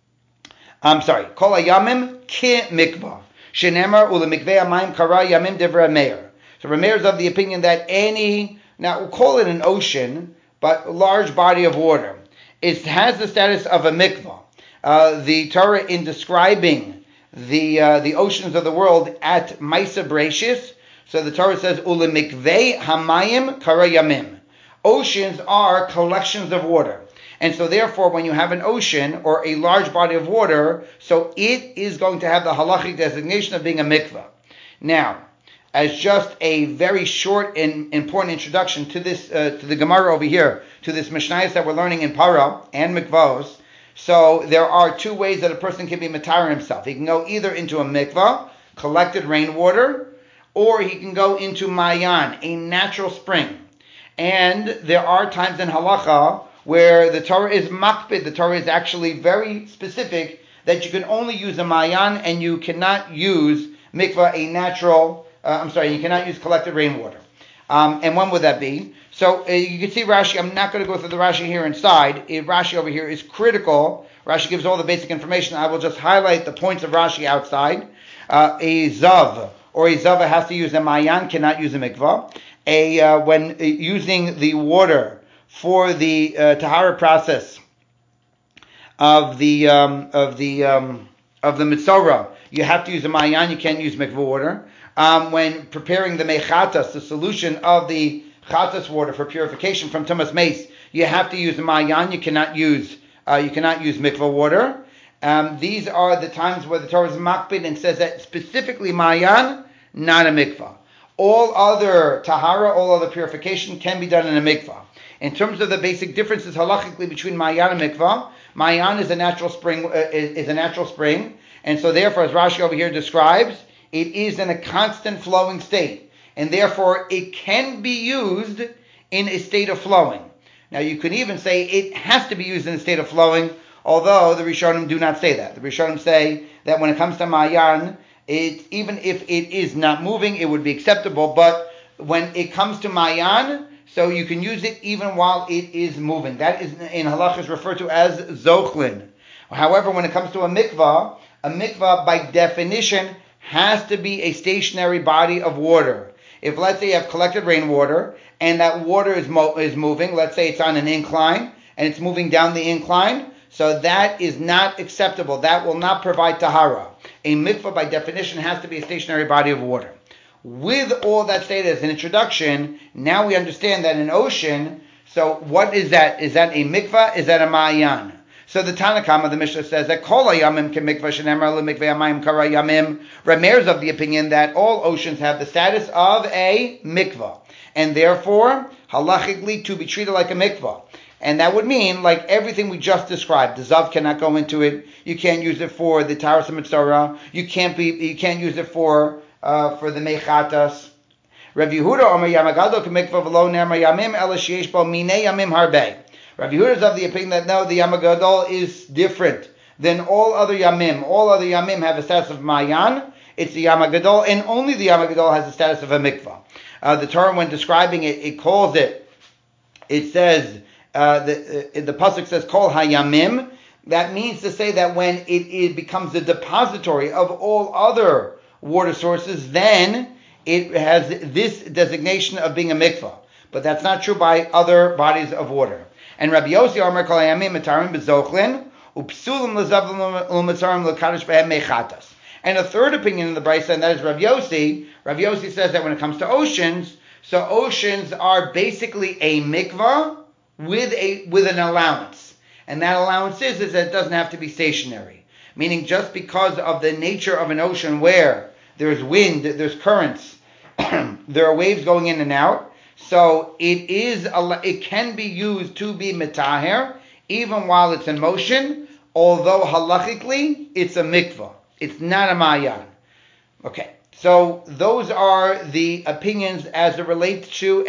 Kol hayamim ki mikvah. Shenemar ulemikvei amayim kara yamim devra meir. So Rameir is of the opinion that now we'll call it an ocean, but a large body of water, it has the status of a mikvah. The Torah, in describing the oceans of the world at Maisa Bereshis, so the Torah says ulemikvei hamayim kara yamim. Oceans are collections of water. And so therefore, when you have an ocean or a large body of water, so it is going to have the halachic designation of being a mikvah. Now, as just a very short and important introduction to this, to the Gemara over here, to this Mishnayos that we're learning in Parah and mikvahs, so there are two ways that a person can be matar himself. He can go either into a mikvah, collected rainwater, or he can go into Mayan, a natural spring. And there are times in halacha where the Torah is makpid, the Torah is actually very specific that you can only use a Mayan and you cannot use mikvah, you cannot use collected rainwater. And when would that be? So you can see Rashi, I'm not going to go through the Rashi here inside. Rashi over here is critical. Rashi gives all the basic information. I will just highlight the points of Rashi outside. A Zav or a Zava has to use a Mayan, cannot use a mikvah. When using the water for the tahara process of the mitzorah, you have to use a Mayan, you can't use mikvah water. When preparing the mechatas, the solution of the chatas water for purification from tumas mace, you have to use a Mayan, you cannot use mikvah water. These are the times where the Torah is makpid and says that specifically Mayan, not a mikvah. All other tahara, all other purification can be done in a mikvah. In terms of the basic differences halachically between Mayan and mikvah, Mayan is a natural spring, and so therefore, as Rashi over here describes, it is in a constant flowing state, and therefore it can be used in a state of flowing. Now you could even say it has to be used in a state of flowing, although the Rishonim do not say that. The Rishonim say that when it comes to Mayan, even if it is not moving, it would be acceptable, but when it comes to Mayan, so you can use it even while it is moving. That is in halach is referred to as zochlin. However, when it comes to a mikvah by definition has to be a stationary body of water. If let's say you have collected rainwater and that water is moving, let's say it's on an incline and it's moving down the incline, so that is not acceptable. That will not provide tahara. A mikvah by definition has to be a stationary body of water. With all that stated as an introduction, now we understand that an ocean, so what is that? Is that a mikvah? Is that a ma'ayan? So the Tanakama, the Mishnah says that kol hayamim kemikvah shenemar lemikveh hamayim kara yamim. Rameir is of the opinion that all oceans have the status of a mikvah, and therefore halachically to be treated like a mikvah. And that would mean, like everything we just described, the zav cannot go into it. You can't use it for the taras mitzorah. You can't use it for the mechatas. Rav Yehuda Omer Yamagado kemikvah v'lo nemar yamim ela sheyesh bo minei yamim harbei. Rav Yehuda is of the opinion that no, the Yamagadol is different than all other Yamim. All other Yamim have a status of Mayan. It's the Yamagadol, and only the Yamagadol has the status of a mikvah. The Torah, when describing it, it calls it. It says the pasuk says Kol Hayamim. That means to say that when it becomes the depository of all other water sources, then it has this designation of being a mikvah. But that's not true by other bodies of water. And Rabbi Yossi Omer Kol Hayamim Mitarim B'Zochlin Upsulim L'Zav L'Mitzarim L'Kadosh B'Hem Mechatas. And a third opinion in the Brisa, and that is Rabbi Yossi. Rabbi Yossi says that when it comes to oceans, so oceans are basically a mikvah with an allowance, and that allowance is that it doesn't have to be stationary. Meaning, just because of the nature of an ocean where there's wind, there's currents, there are waves going in and out. So it can be used to be metaher, even while it's in motion, although halachically it's a mikvah. It's not a mayan. Okay, so those are the opinions as it relates to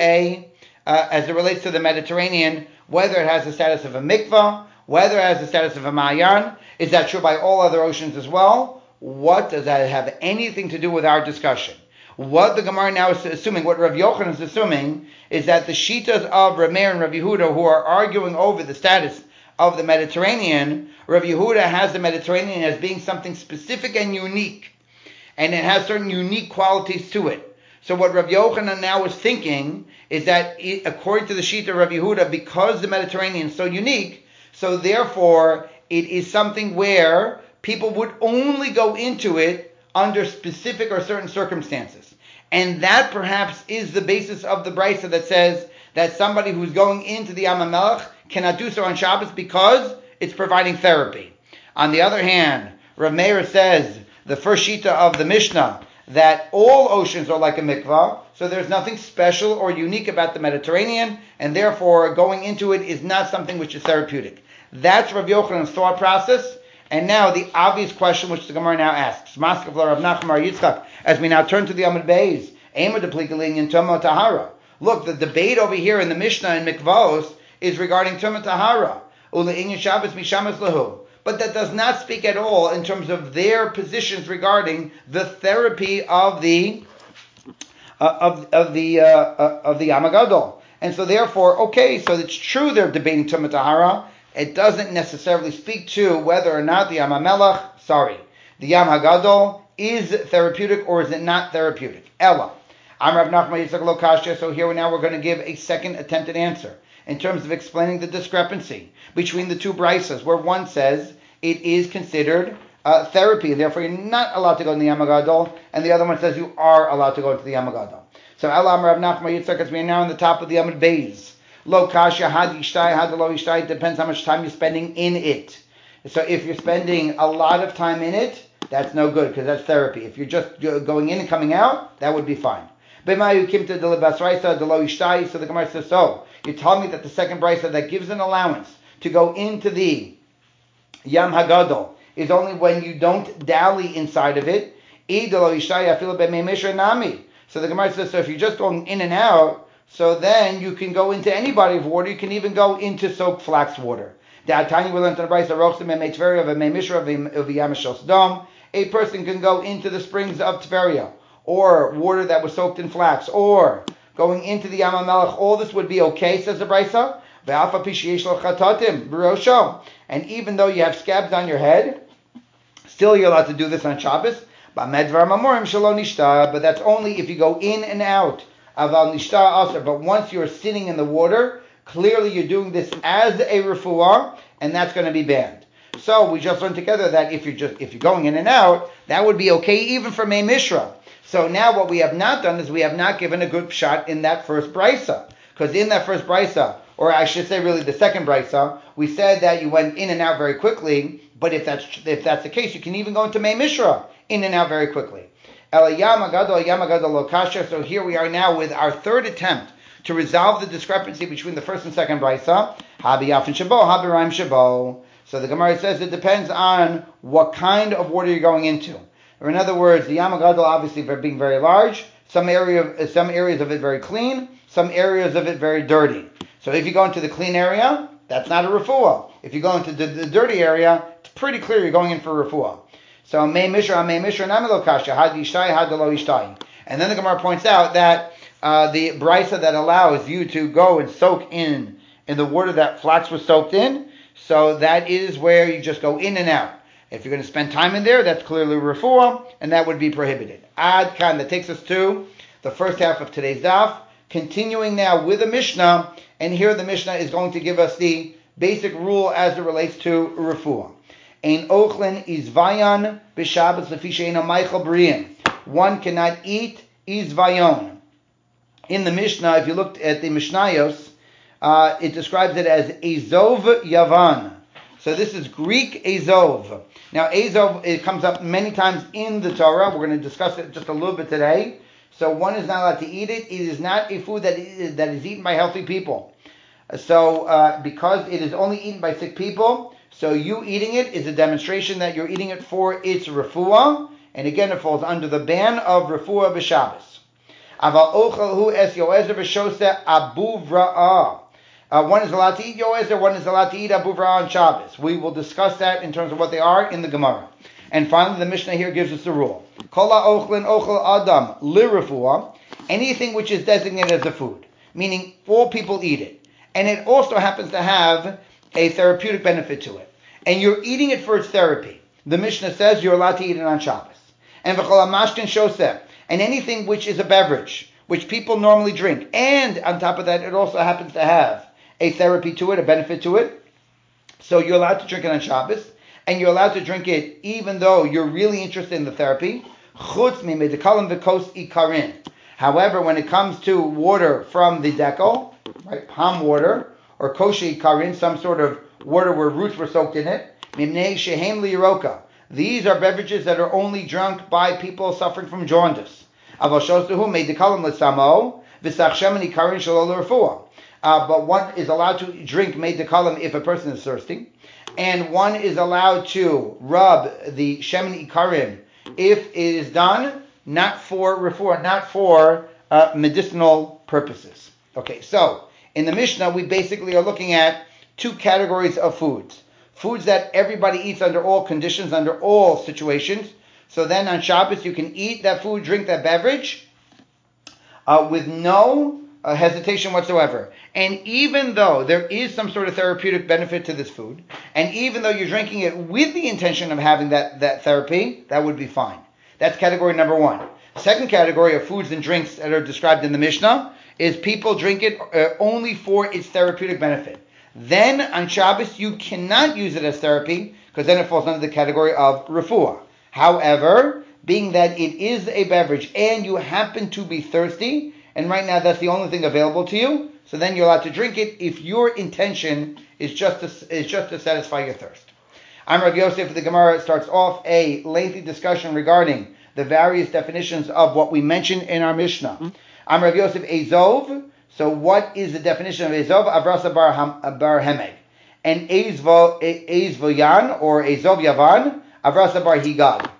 the Mediterranean, whether it has the status of a mikvah, whether it has the status of a mayan. Is that true by all other oceans as well? What does that have anything to do with our discussion? What the Gemara now is assuming, what Rav Yochanan is assuming, is that the shitas of Rameir and Rav Yehuda, who are arguing over the status of the Mediterranean, Rav Yehuda has the Mediterranean as being something specific and unique, and it has certain unique qualities to it. So what Rav Yochanan now is thinking is that, according to the shita of Rav Yehuda, because the Mediterranean is so unique, so therefore it is something where people would only go into it under specific or certain circumstances. And that perhaps is the basis of the Brisa that says that somebody who's going into the Yam HaMelech cannot do so on Shabbos because it's providing therapy. On the other hand, Rav Meir says, the first shita of the Mishnah, that all oceans are like a mikvah, so there's nothing special or unique about the Mediterranean, and therefore going into it is not something which is therapeutic. That's Rav Yochanan's thought process. And now the obvious question which the Gemara now asks, as we now turn to the Amud Beis, Ema deplikali in Tumah Tahara. Look, the debate over here in the Mishnah in Mikvos is regarding Tumah Tahara. Ule inyan Shabbos mishamas lahu. But that does not speak at all in terms of their positions regarding the therapy of the Yom HaGadol. And so therefore, okay, so it's true they're debating Tumah Tahara. It doesn't necessarily speak to whether or not the Yam HaMelech, the Yom HaGadol is therapeutic or is it not therapeutic. Ella. Amar Rav Nachman Yitzchak lo kashya. So here now we're going to give a second attempted answer in terms of explaining the discrepancy between the two brisas, where one says it is considered therapy, and therefore you're not allowed to go in the Yom HaGadol, and the other one says you are allowed to go into the Yom HaGadol. So Ella Amar Rav Nachman Yitzchak, as we are now on the top of the Amud Beis. Lo kashya had yishtai, had lo yishtai. Depends how much time you're spending in it. So if you're spending a lot of time in it, that's no good because that's therapy. If you're just going in and coming out, that would be fine. So the Gemara says, so you tell me that the second brisa that gives an allowance to go into the Yom HaGadol is only when you don't dally inside of it. So the Gemara says, so if you're just going in and out, so then you can go into any body of water. You can even go into soaked flax water. A person can go into the springs of Tveria, or water that was soaked in flax, or going into the Yam HaMelech. All this would be okay, says the Brisa. And even though you have scabs on your head, still you're allowed to do this on Shabbos. But that's only if you go in and out. But once you're sitting in the water, clearly you're doing this as a refuah, and that's going to be banned. So we just learned together that if you're going in and out, that would be okay even for Mei Mishra. So now what we have not done is we have not given a good shot in that first brisa. Because in that first brisa, or I should say really the second brisa, we said that you went in and out very quickly, but if that's the case, you can even go into Mei Mishra in and out very quickly. So here we are now with our third attempt to resolve the discrepancy between the first and second brisa. Habi Yafin Shabo, Habi Raim Shabo. So the Gemara says it depends on what kind of water you're going into. Or in other words, the Yom HaGadol obviously being very large, some areas of it very clean, some areas of it very dirty. So if you go into the clean area, that's not a refuah. If you go into the dirty area, it's pretty clear you're going in for a refuah. So Mei Mishra, Namilo Kasha, Had Yishtai, Had Lo Yishtai. And then the Gemara points out that the brisa that allows you to go and soak in the water that flax was soaked in, so that is where you just go in and out. If you're going to spend time in there, that's clearly refuah, and that would be prohibited. Ad kan, that takes us to the first half of today's daf. Continuing now with the Mishnah, and here the Mishnah is going to give us the basic rule as it relates to refuah. Ein ochlin izvayon b'Shabbos lefi she'eino meichel b'riyim. One cannot eat izvayon. In the Mishnah, if you looked at the Mishnayos, it describes it as Azov Yavan. So this is Greek Azov. Now Azov, it comes up many times in the Torah. We're going to discuss it just a little bit today. So one is not allowed to eat it. It is not a food that is eaten by healthy people. So because it is only eaten by sick people, so you eating it is a demonstration that you're eating it for its refuah. And again, it falls under the ban of refuah b'Shabbos. Aval ochelhu es yoezer v'shoseh abuvra'ah. One is allowed to eat yoezer, one is allowed to eat abuvra'ah on Shabbos. We will discuss that in terms of what they are in the Gemara. And finally, the Mishnah here gives us the rule. Kol ha'ochlin ochel adam lirefuah. Anything which is designated as a food, meaning all people eat it. And it also happens to have a therapeutic benefit to it. And you're eating it for its therapy. The Mishnah says you're allowed to eat it on Shabbos. And v'chol ha'mashkin shoseh. And anything which is a beverage, which people normally drink. And on top of that, it also happens to have a therapy to it, a benefit to it. So you're allowed to drink it on Shabbos. And you're allowed to drink it even though you're really interested in the therapy. Chutz mi medikalim v'kos ikarin. However, when it comes to water from the dekel, right, palm water, or kosher ikarin, some sort of water where roots were soaked in it, mimnei shehem liyiroka. These are beverages that are only drunk by people suffering from jaundice. But one is allowed to drink meidikalim if a person is thirsty, and one is allowed to rub the shemen ikarim if it is done not for refuah, not for medicinal purposes. Okay, so in the Mishnah, we basically are looking at two categories of foods. Foods that everybody eats under all conditions, under all situations. So then on Shabbos, you can eat that food, drink that beverage with no hesitation whatsoever. And even though there is some sort of therapeutic benefit to this food, and even though you're drinking it with the intention of having that therapy, that would be fine. That's category number one. Second category of foods and drinks that are described in the Mishnah is people drink it only for its therapeutic benefit. Then on Shabbos, you cannot use it as therapy, because then it falls under the category of refuah. However, being that it is a beverage and you happen to be thirsty, and right now that's the only thing available to you, so then you're allowed to drink it if your intention is just to satisfy your thirst. I'm Rav Yosef. The Gemara starts off a lengthy discussion regarding the various definitions of what we mentioned in our Mishnah. I'm Rav Yosef Ezov. So what is the definition of Ezov? Avrasa bar Hemeg. And Ezvoyan or Ezov Yavan, Avrasa bar Higag.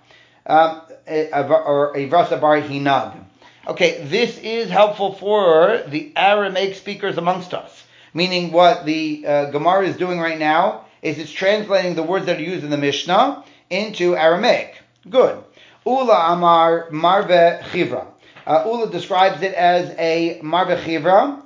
Or Avrasa bar Hinag. Okay, this is helpful for the Aramaic speakers amongst us. Meaning what the Gemara is doing right now is it's translating the words that are used in the Mishnah into Aramaic. Good. Ula Amar Marve Chivra. Ula describes it as a Marve Chivra.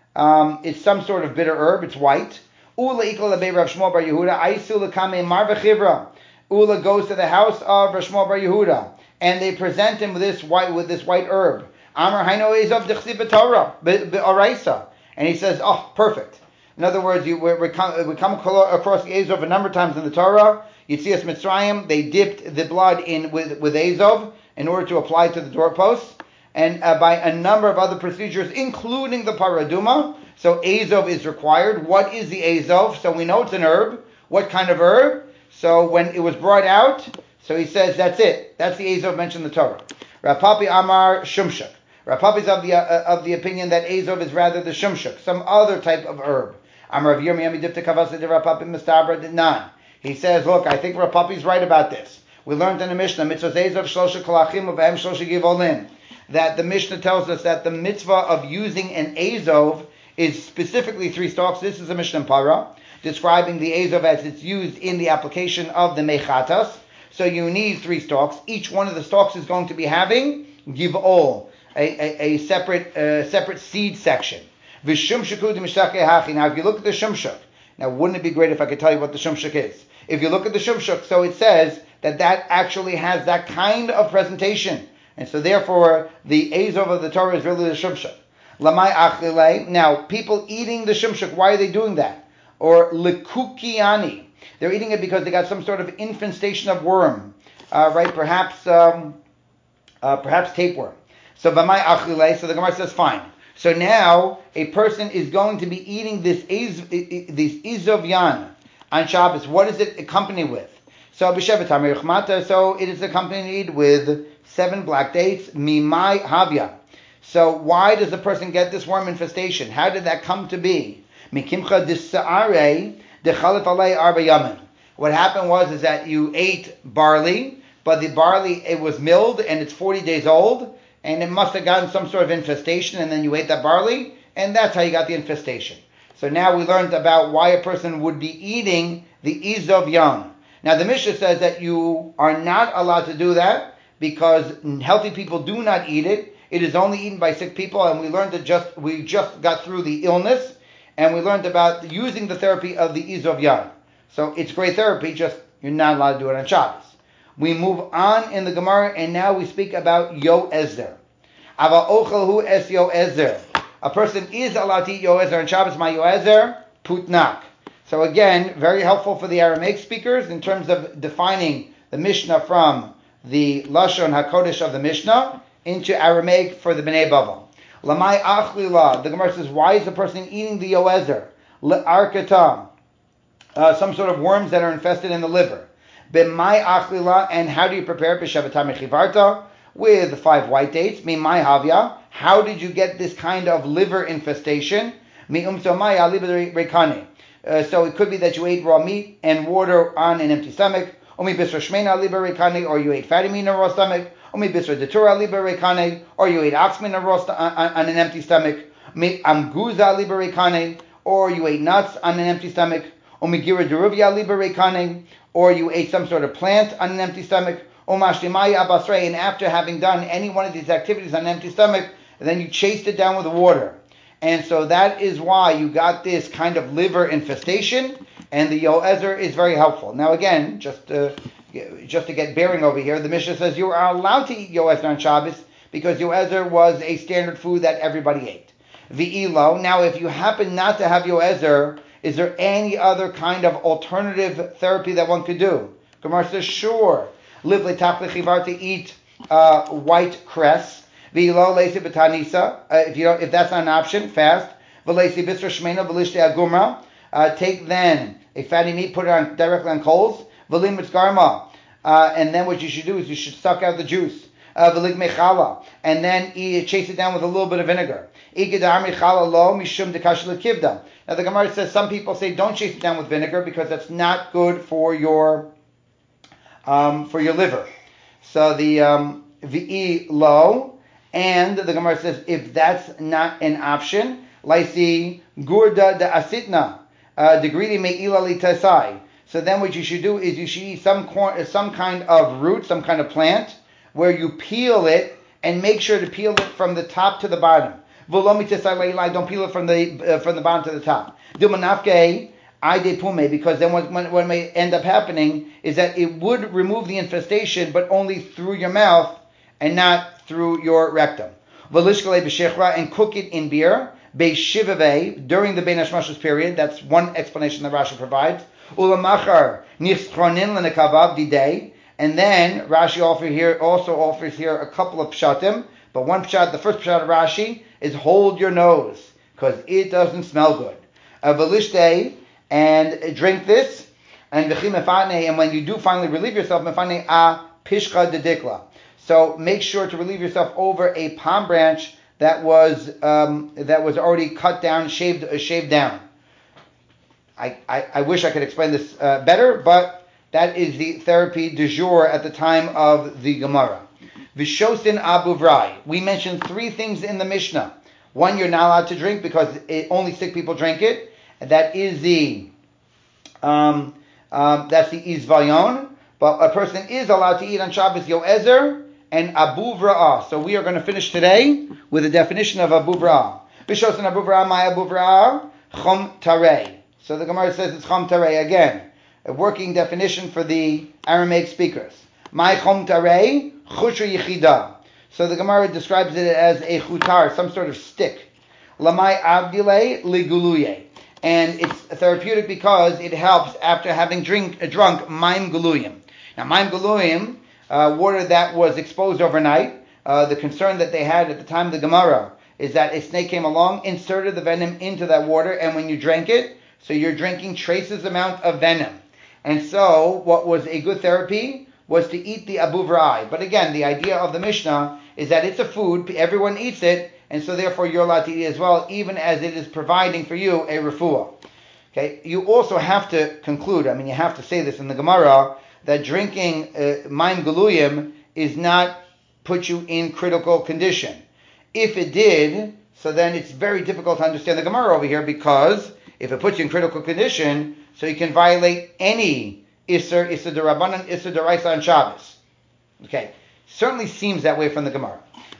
It's some sort of bitter herb. It's white. Ula Ikla Lebei Rav Shmuel Bar Yehuda. Aisu Lekame Marve Chivra. Ula goes to the house of Rav Shmuel Bar Yehuda, and they present him with this white herb. Amar Haino Ezov Dechsi B'Torah B'Oraisa, and he says, "Oh, perfect." In other words, we come across the Ezov a number of times in the Torah. Yitzias Mitzrayim, they dipped the blood in with Ezov in order to apply it to the doorposts, and by a number of other procedures, including the paraduma. So Ezov is required. What is the Ezov? So we know it's an herb. What kind of herb? So when it was brought out, so he says that's it. That's the Ezov mentioned in the Torah. Rav Papi Amar Shumshuk. Rav Papi is of the opinion that Ezov is rather the Shumshuk, some other type of herb. Amar Rav Yirmiyah Dipta Kavasa de Rav Papi Mistabra did not. He says, look, I think Rav Papi is right about this. We learned in the Mishnah, Mitzvah Ezov Shlosha Kolachim of Em Shlosha Givolin, that the Mishnah tells us that the mitzvah of using an Ezov is specifically 3 stalks. This is a Mishnah in Para, describing the Ezov as it's used in the application of the Mechatas. So you need 3 stalks. Each one of the stalks is going to be having Giv'ol, a separate seed section. Now, if you look at the Shumshuk, now wouldn't it be great if I could tell you what the Shumshuk is? If you look at the Shumshuk, so it says that actually has that kind of presentation. And so therefore, the Ezov of the Torah is really the Shumshuk. Lamai achilei. Now, people eating the Shumshuk, why are they doing that? Or likukiani. They're eating it because they got some sort of infestation of worm. Right? Perhaps tapeworm. So b'mai achilei. So the Gemara says, fine. So now, a person is going to be eating this Ezov Yan on Shabbos. What is it accompanied with? So b'shevet HaMeichmata. So it is accompanied with 7 black dates. Mimai havya. So why does a person get this worm infestation? How did that come to be? Mikimcha disa'are dechalif alei arba yamin. What happened was that you ate barley, but the barley, it was milled and it's 40 days old, and it must have gotten some sort of infestation, and then you ate that barley, and that's how you got the infestation. So now we learned about why a person would be eating the Ezov Yan. Now the Mishnah says that you are not allowed to do that because healthy people do not eat it. It is only eaten by sick people, and we learned that we just got through the illness, and we learned about using the therapy of the Ezov Yan. So it's great therapy, just you're not allowed to do it on Shabbos. We move on in the Gemara, and now we speak about Yo Ezer. Ava ochelhu es Yo Ezer. A person is allowed to eat Yo Ezer on Shabbos. My Yo Ezer putnak. So again, very helpful for the Aramaic speakers in terms of defining the Mishnah from the Lashon HaKodesh of the Mishnah into Aramaic for the Bnei Bavel. Lamai achlila. The Gemara says, why is the person eating the Yo Ezer? Le'arkata. Some sort of worms that are infested in the liver. B'mai achlila. And how do you prepare? B'shevatam mechivarta. With 5 white dates. Mimai havya. How did you get this kind of liver infestation? Mi'umtomai aliba rekane. So it could be that you ate raw meat and water on an empty stomach. Or you ate fatty meat in a raw stomach. Bisra detura liba rekane, or you ate oxmin roast on an empty stomach. Amguza liba rekane, or you ate nuts on an empty stomach. Omigira deruvia liba rekane, or you ate some sort of plant on an empty stomach. Omashlimaya abasrei, and after having done any one of these activities on an empty stomach, then you chased it down with water. And so that is why you got this kind of liver infestation, and the Yoezer is very helpful. Now again, just to get bearing over here, the Mishnah says you are allowed to eat Yoezer on Shabbos because Yoezer was a standard food that everybody ate. V'ilo, now if you happen not to have Yoezer, is there any other kind of alternative therapy that one could do? Gemara says, sure. Live letach lechivar, to eat white cress. V'ilo leisi b'tanisa, if that's not an option, fast. V'leisi bisra shmeina v'lishte agumra. Take then a fatty meat, put it directly on coals. V'lim mitzgarma, and then what you should do is you should suck out the juice. V'lik mechala, and then chase it down with a little bit of vinegar. Igedar mechala lo mishum dekash lekivda. Now the Gemara says some people say don't chase it down with vinegar because that's not good for your liver. So the v'i lo, and the Gemara says if that's not an option, laisi gurda de asitna. Degridi me'ila litasai. So then what you should do is you should eat some kind of root, some kind of plant, where you peel it and make sure to peel it from the top to the bottom. Don't peel it from the bottom to the top. Because then what may end up happening is that it would remove the infestation, but only through your mouth and not through your rectum. And cook it in beer. Be'shivave, during the Bein Hashmashos period. That's one explanation that Rashi provides. Ulamachar nischronin lenekavav didei. And then Rashi also offers here a couple of pshatim. But one pshat, the first pshat of Rashi, is hold your nose, because it doesn't smell good. Velishtei, and drink this. And and when you do finally relieve yourself, mefane a pishcha dedikla. So make sure to relieve yourself over a palm branch that was already cut down, shaved down. I wish I could explain this better, but that is the therapy du jour at the time of the Gemara. Vishosin abu vrai. We mentioned three things in the Mishnah. One, you're not allowed to drink because only sick people drink it. That is that's the izvayon. But a person is allowed to eat on Shabbos yoezer and abu vra'ah. So we are going to finish today with a definition of abu vra'ah. Vishosin abu vra'ah, my abu vra'ah, chom tarei. So the Gemara says it's chom tarei again. A working definition for the Aramaic speakers. My chom tarei, chusha yichida. So the Gemara describes it as a chutar, some sort of stick. Lamai avdile liguluye. And it's therapeutic because it helps after having drunk maim guluyim. Now maim guluyim, water that was exposed overnight, the concern that they had at the time of the Gemara is that a snake came along, inserted the venom into that water, and when you drank it, so you're drinking traces amount of venom. And so what was a good therapy was to eat the abu vra'ai. But again, the idea of the Mishnah is that it's a food, everyone eats it, and so therefore you're allowed to eat it as well, even as it is providing for you a refuah. Okay, you also have to conclude, you have to say this in the Gemara, that drinking maim galuyim is not put you in critical condition. If it did, so then it's very difficult to understand the Gemara over here, because if it puts you in critical condition, so you can violate any Isser D'Rabbanan, Isser D'Oraisa on Shabbos. Okay, certainly seems that way from the Gemara.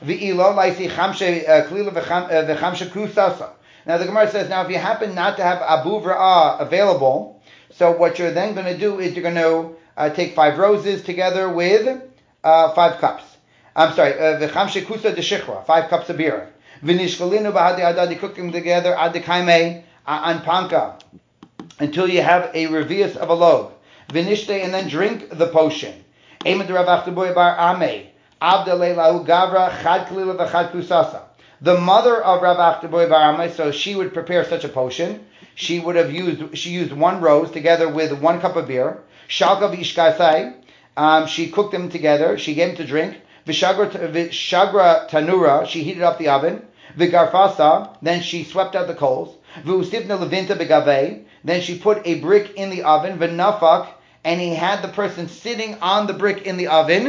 Now the Gemara says, now if you happen not to have Abu Vra'ah available, so what you're then going to do is you're going to take 5 roses together with 5 cups. I'm sorry, v'chamshe kusa de shichra, 5 cups of beer. V'nishkalinu b'hadi adad, you cook them together ad kaime an panka, until you have a revius of a log. V'nishte, and then drink the potion. Eimad Rav Achtaboy bar Amei, Abdalei lahu gavra chad kalila v'chad kusasa. The mother of Rav Achtaboy bar Amei, so she would prepare such a potion. She used 1 rose together with 1 cup of beer. Shalka v'ishkasai, she cooked them together. She gave them to drink. V'shagra tanura, she heated up the oven. V'garfasa, then she swept out the coals. V'usivna levinta begavei, then she put a brick in the oven. V'nafak, and he had the person sitting on the brick in the oven.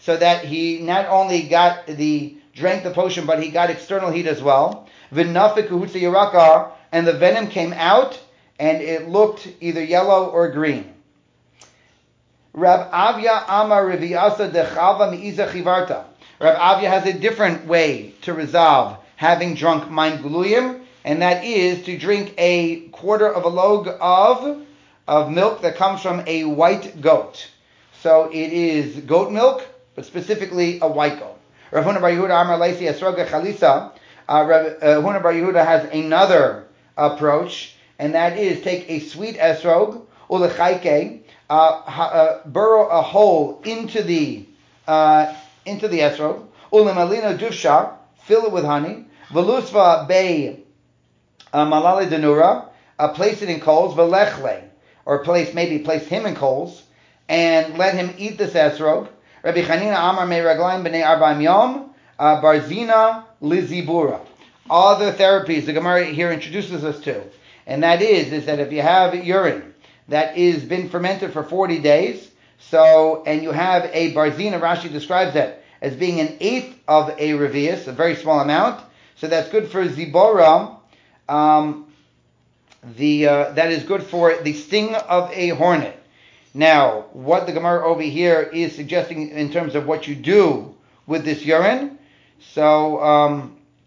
so that he not only drank the potion, but he got external heat as well. V'nafik uhutza yaraka, and the venom came out, and it looked either yellow or green. Rav Avya Amar Reviasa Dechava Mi'iza Chivarta. Rav Avya has a different way to resolve having drunk Mayim Guluyim, and that is to drink a quarter of a log of milk that comes from a white goat. So it is goat milk, but specifically a white goat. Rav Huna Bar Yehuda Amar Leisi Esroga Chalisa. Rav Huna Bar Yehuda has another approach, and that is take a sweet esrog, ulechaike, burrow a hole into the esrog, ulemalino dufsha, fill it with honey, velusva be malale denura, place it in coals, velechle, or place him in coals, and let him eat this esrog. Rabbi Chanina Amar me raglaim b'nei arba'im yom, barzina lizibura. Other therapies the Gemara here introduces us to, and that is that if you have urine that is been fermented for 40 days, and you have a barzina, Rashi describes that as being an eighth of a revius, a very small amount, so that's good for zibora. That is good for the sting of a hornet. Now, what the Gemara over here is suggesting in terms of what you do with this urine, so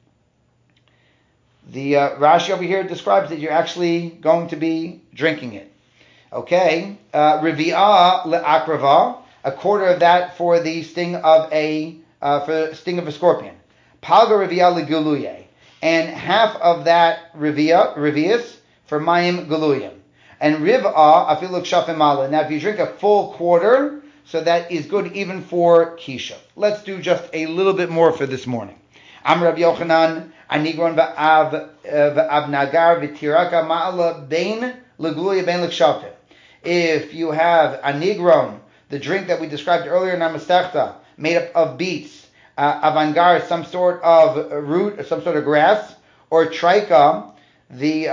the Rashi over here describes that you're actually going to be drinking it. Okay, Rivi'ah le'akrava, a quarter of that for the sting of a scorpion. Palga Rivi'ah le'guluye, and half of that revius for mayim guluyim. And riv'ah afiluk shafim mala. Now, if you drink a full quarter, so that is good even for kisha. Let's do just a little bit more for this morning. Am Rabbi Yochanan anigron v'av nagar v'tiraka ma'ala bein leguluya bein l'kshafim. If you have anigron, the drink that we described earlier in our Masechta, made up of beets, avangar, some sort of root, or some sort of grass, or trika, the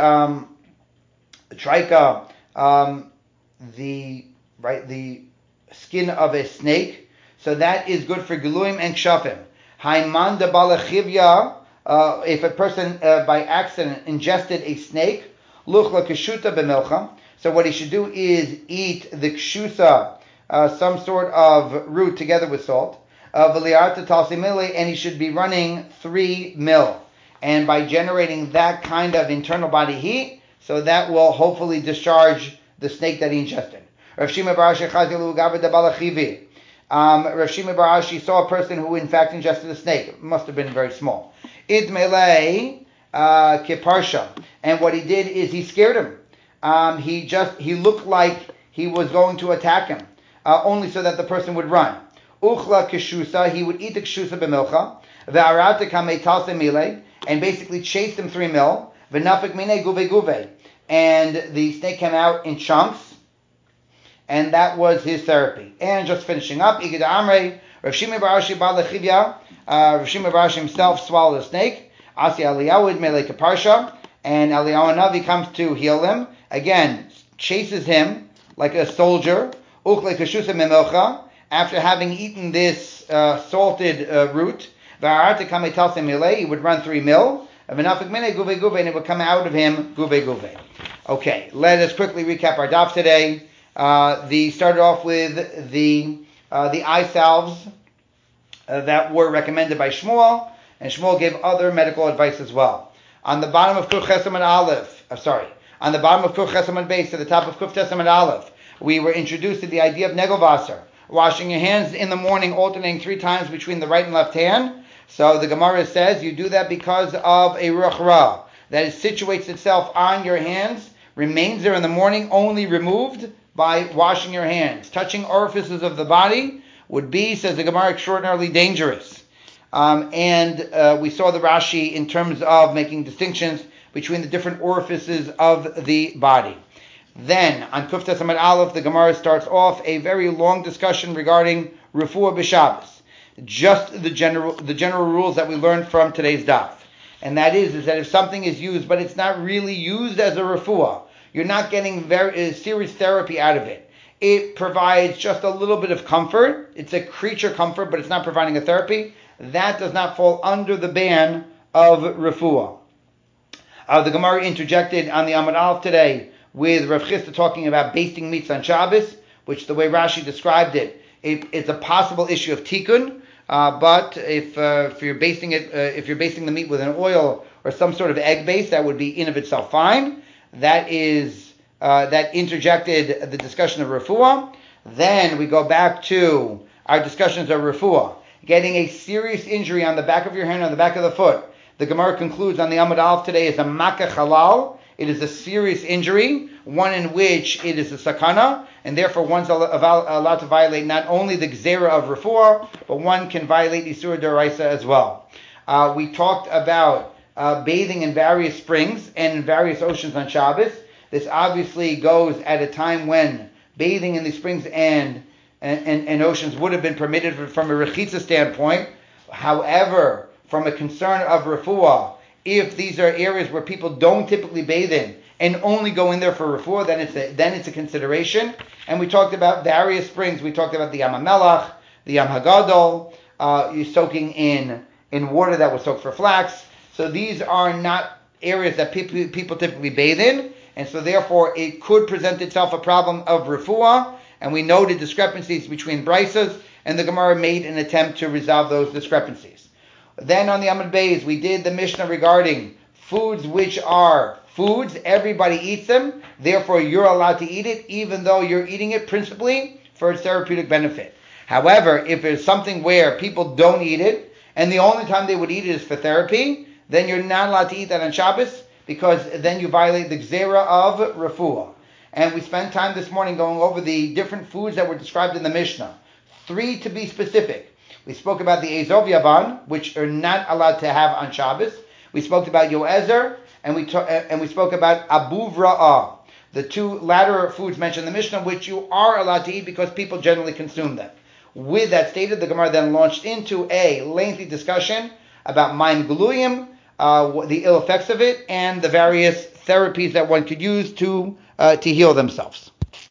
skin of a snake, so that is good for giluyim and kshafim. Haiman de balachivya, if a person by accident ingested a snake, luchla keshuta b'milcha. So what he should do is eat the kshusa, some sort of root together with salt. V'liarta talsimili, and he should be running 3 mil. And by generating that kind of internal body heat, so that will hopefully discharge the snake that he ingested. Rav Shimon bar Ashi saw a person who in fact ingested a snake. It must have been very small. Idmelei kiparsha. And what he did is he scared him. He looked like he was going to attack him, only so that the person would run. Uchla kishusa, he would eat the kishusa b'milcha. Ve'arata kamei talse mile, and basically chased him 3 mil. V'nafik mine guve guve, and the snake came out in chunks, and that was his therapy. And just finishing up, Igid Amrei, Rav Shimon bar Ashi bar lechivya, Rav Shimon bar Ashi himself swallowed a snake. Asi Eliyahu idmelei kaparsha, and Eliyahu Navi comes to heal him. Again, chases him like a soldier. Uchle kashusa memilcha, after having eaten this salted root. V'arata kamei talse milei, he would run 3 mil. And it would come out of him guve guve. Okay, let us quickly recap our daf today. Started off with the eye salves that were recommended by Shmuel, and Shmuel gave other medical advice as well. On the bottom of Kuf Chesamad Aleph, on the bottom of Kuf Chesamad Beis, to the top of Kuf Chesamad Aleph, we were introduced to the idea of Negelvasser, washing your hands in the morning, alternating 3 times between the right and left hand. So the Gemara says you do that because of a ruach ra, that it situates itself on your hands, remains there in the morning, only removed by washing your hands. Touching orifices of the body would be, says the Gemara, extraordinarily dangerous. And we saw the Rashi in terms of making distinctions between the different orifices of the body. Then, on Kuf Tesamad Aleph, the Gemara starts off a very long discussion regarding Refuah B'Shabbos. Just the general rules that we learned from today's daf. And that is that if something is used, but it's not really used as a refuah, you're not getting very serious therapy out of it. it provides just a little bit of comfort. It's a creature comfort, but it's not providing a therapy. That does not fall under the ban of refuah. The Gemara interjected on the Amud Aleph today with Rav Chisda talking about basting meats on Shabbos, which the way Rashi described it's a possible issue of tikkun. But if you're basting the meat with an oil or some sort of egg base, that would be in of itself fine. That interjected the discussion of refuah. Then we go back to our discussions of refuah. Getting a serious injury on the back of your hand, on the back of the foot. The Gemara concludes on the Amud Aleph today is a makkah halal. It is a serious injury, one in which it is a sakana, and therefore one's allowed to violate not only the gzera of refuah, but one can violate Isur D'Oraisa as well. We talked about bathing in various springs and in various oceans on Shabbos. This obviously goes at a time when bathing in the springs and oceans would have been permitted from a rechitza standpoint. However, from a concern of refuah, if these are areas where people don't typically bathe in and only go in there for refuah, then it's a consideration. And we talked about various springs. We talked about the Yam HaMelach, the Yam HaGadol, you're soaking in water that was soaked for flax. So these are not areas that people typically bathe in, and so therefore it could present itself a problem of refuah. And we noted discrepancies between Brisas, and the Gemara made an attempt to resolve those discrepancies. Then on the Amud Beis, we did the Mishnah regarding foods which are foods, everybody eats them, therefore you're allowed to eat it, even though you're eating it principally for its therapeutic benefit. However, if there's something where people don't eat it, and the only time they would eat it is for therapy, then you're not allowed to eat that on Shabbos, because then you violate the gzera of refuah. And we spent time this morning going over the different foods that were described in the Mishnah. 3 to be specific. We spoke about the Ezov Yavan, which are not allowed to have on Shabbos. We spoke about Yoezer, and we spoke about Abuv Ra'ah, the 2 latter foods mentioned in the Mishnah, which you are allowed to eat because people generally consume them. With that stated, the Gemara then launched into a lengthy discussion about Mayim Geluyim, the ill effects of it, and the various therapies that one could use to heal themselves.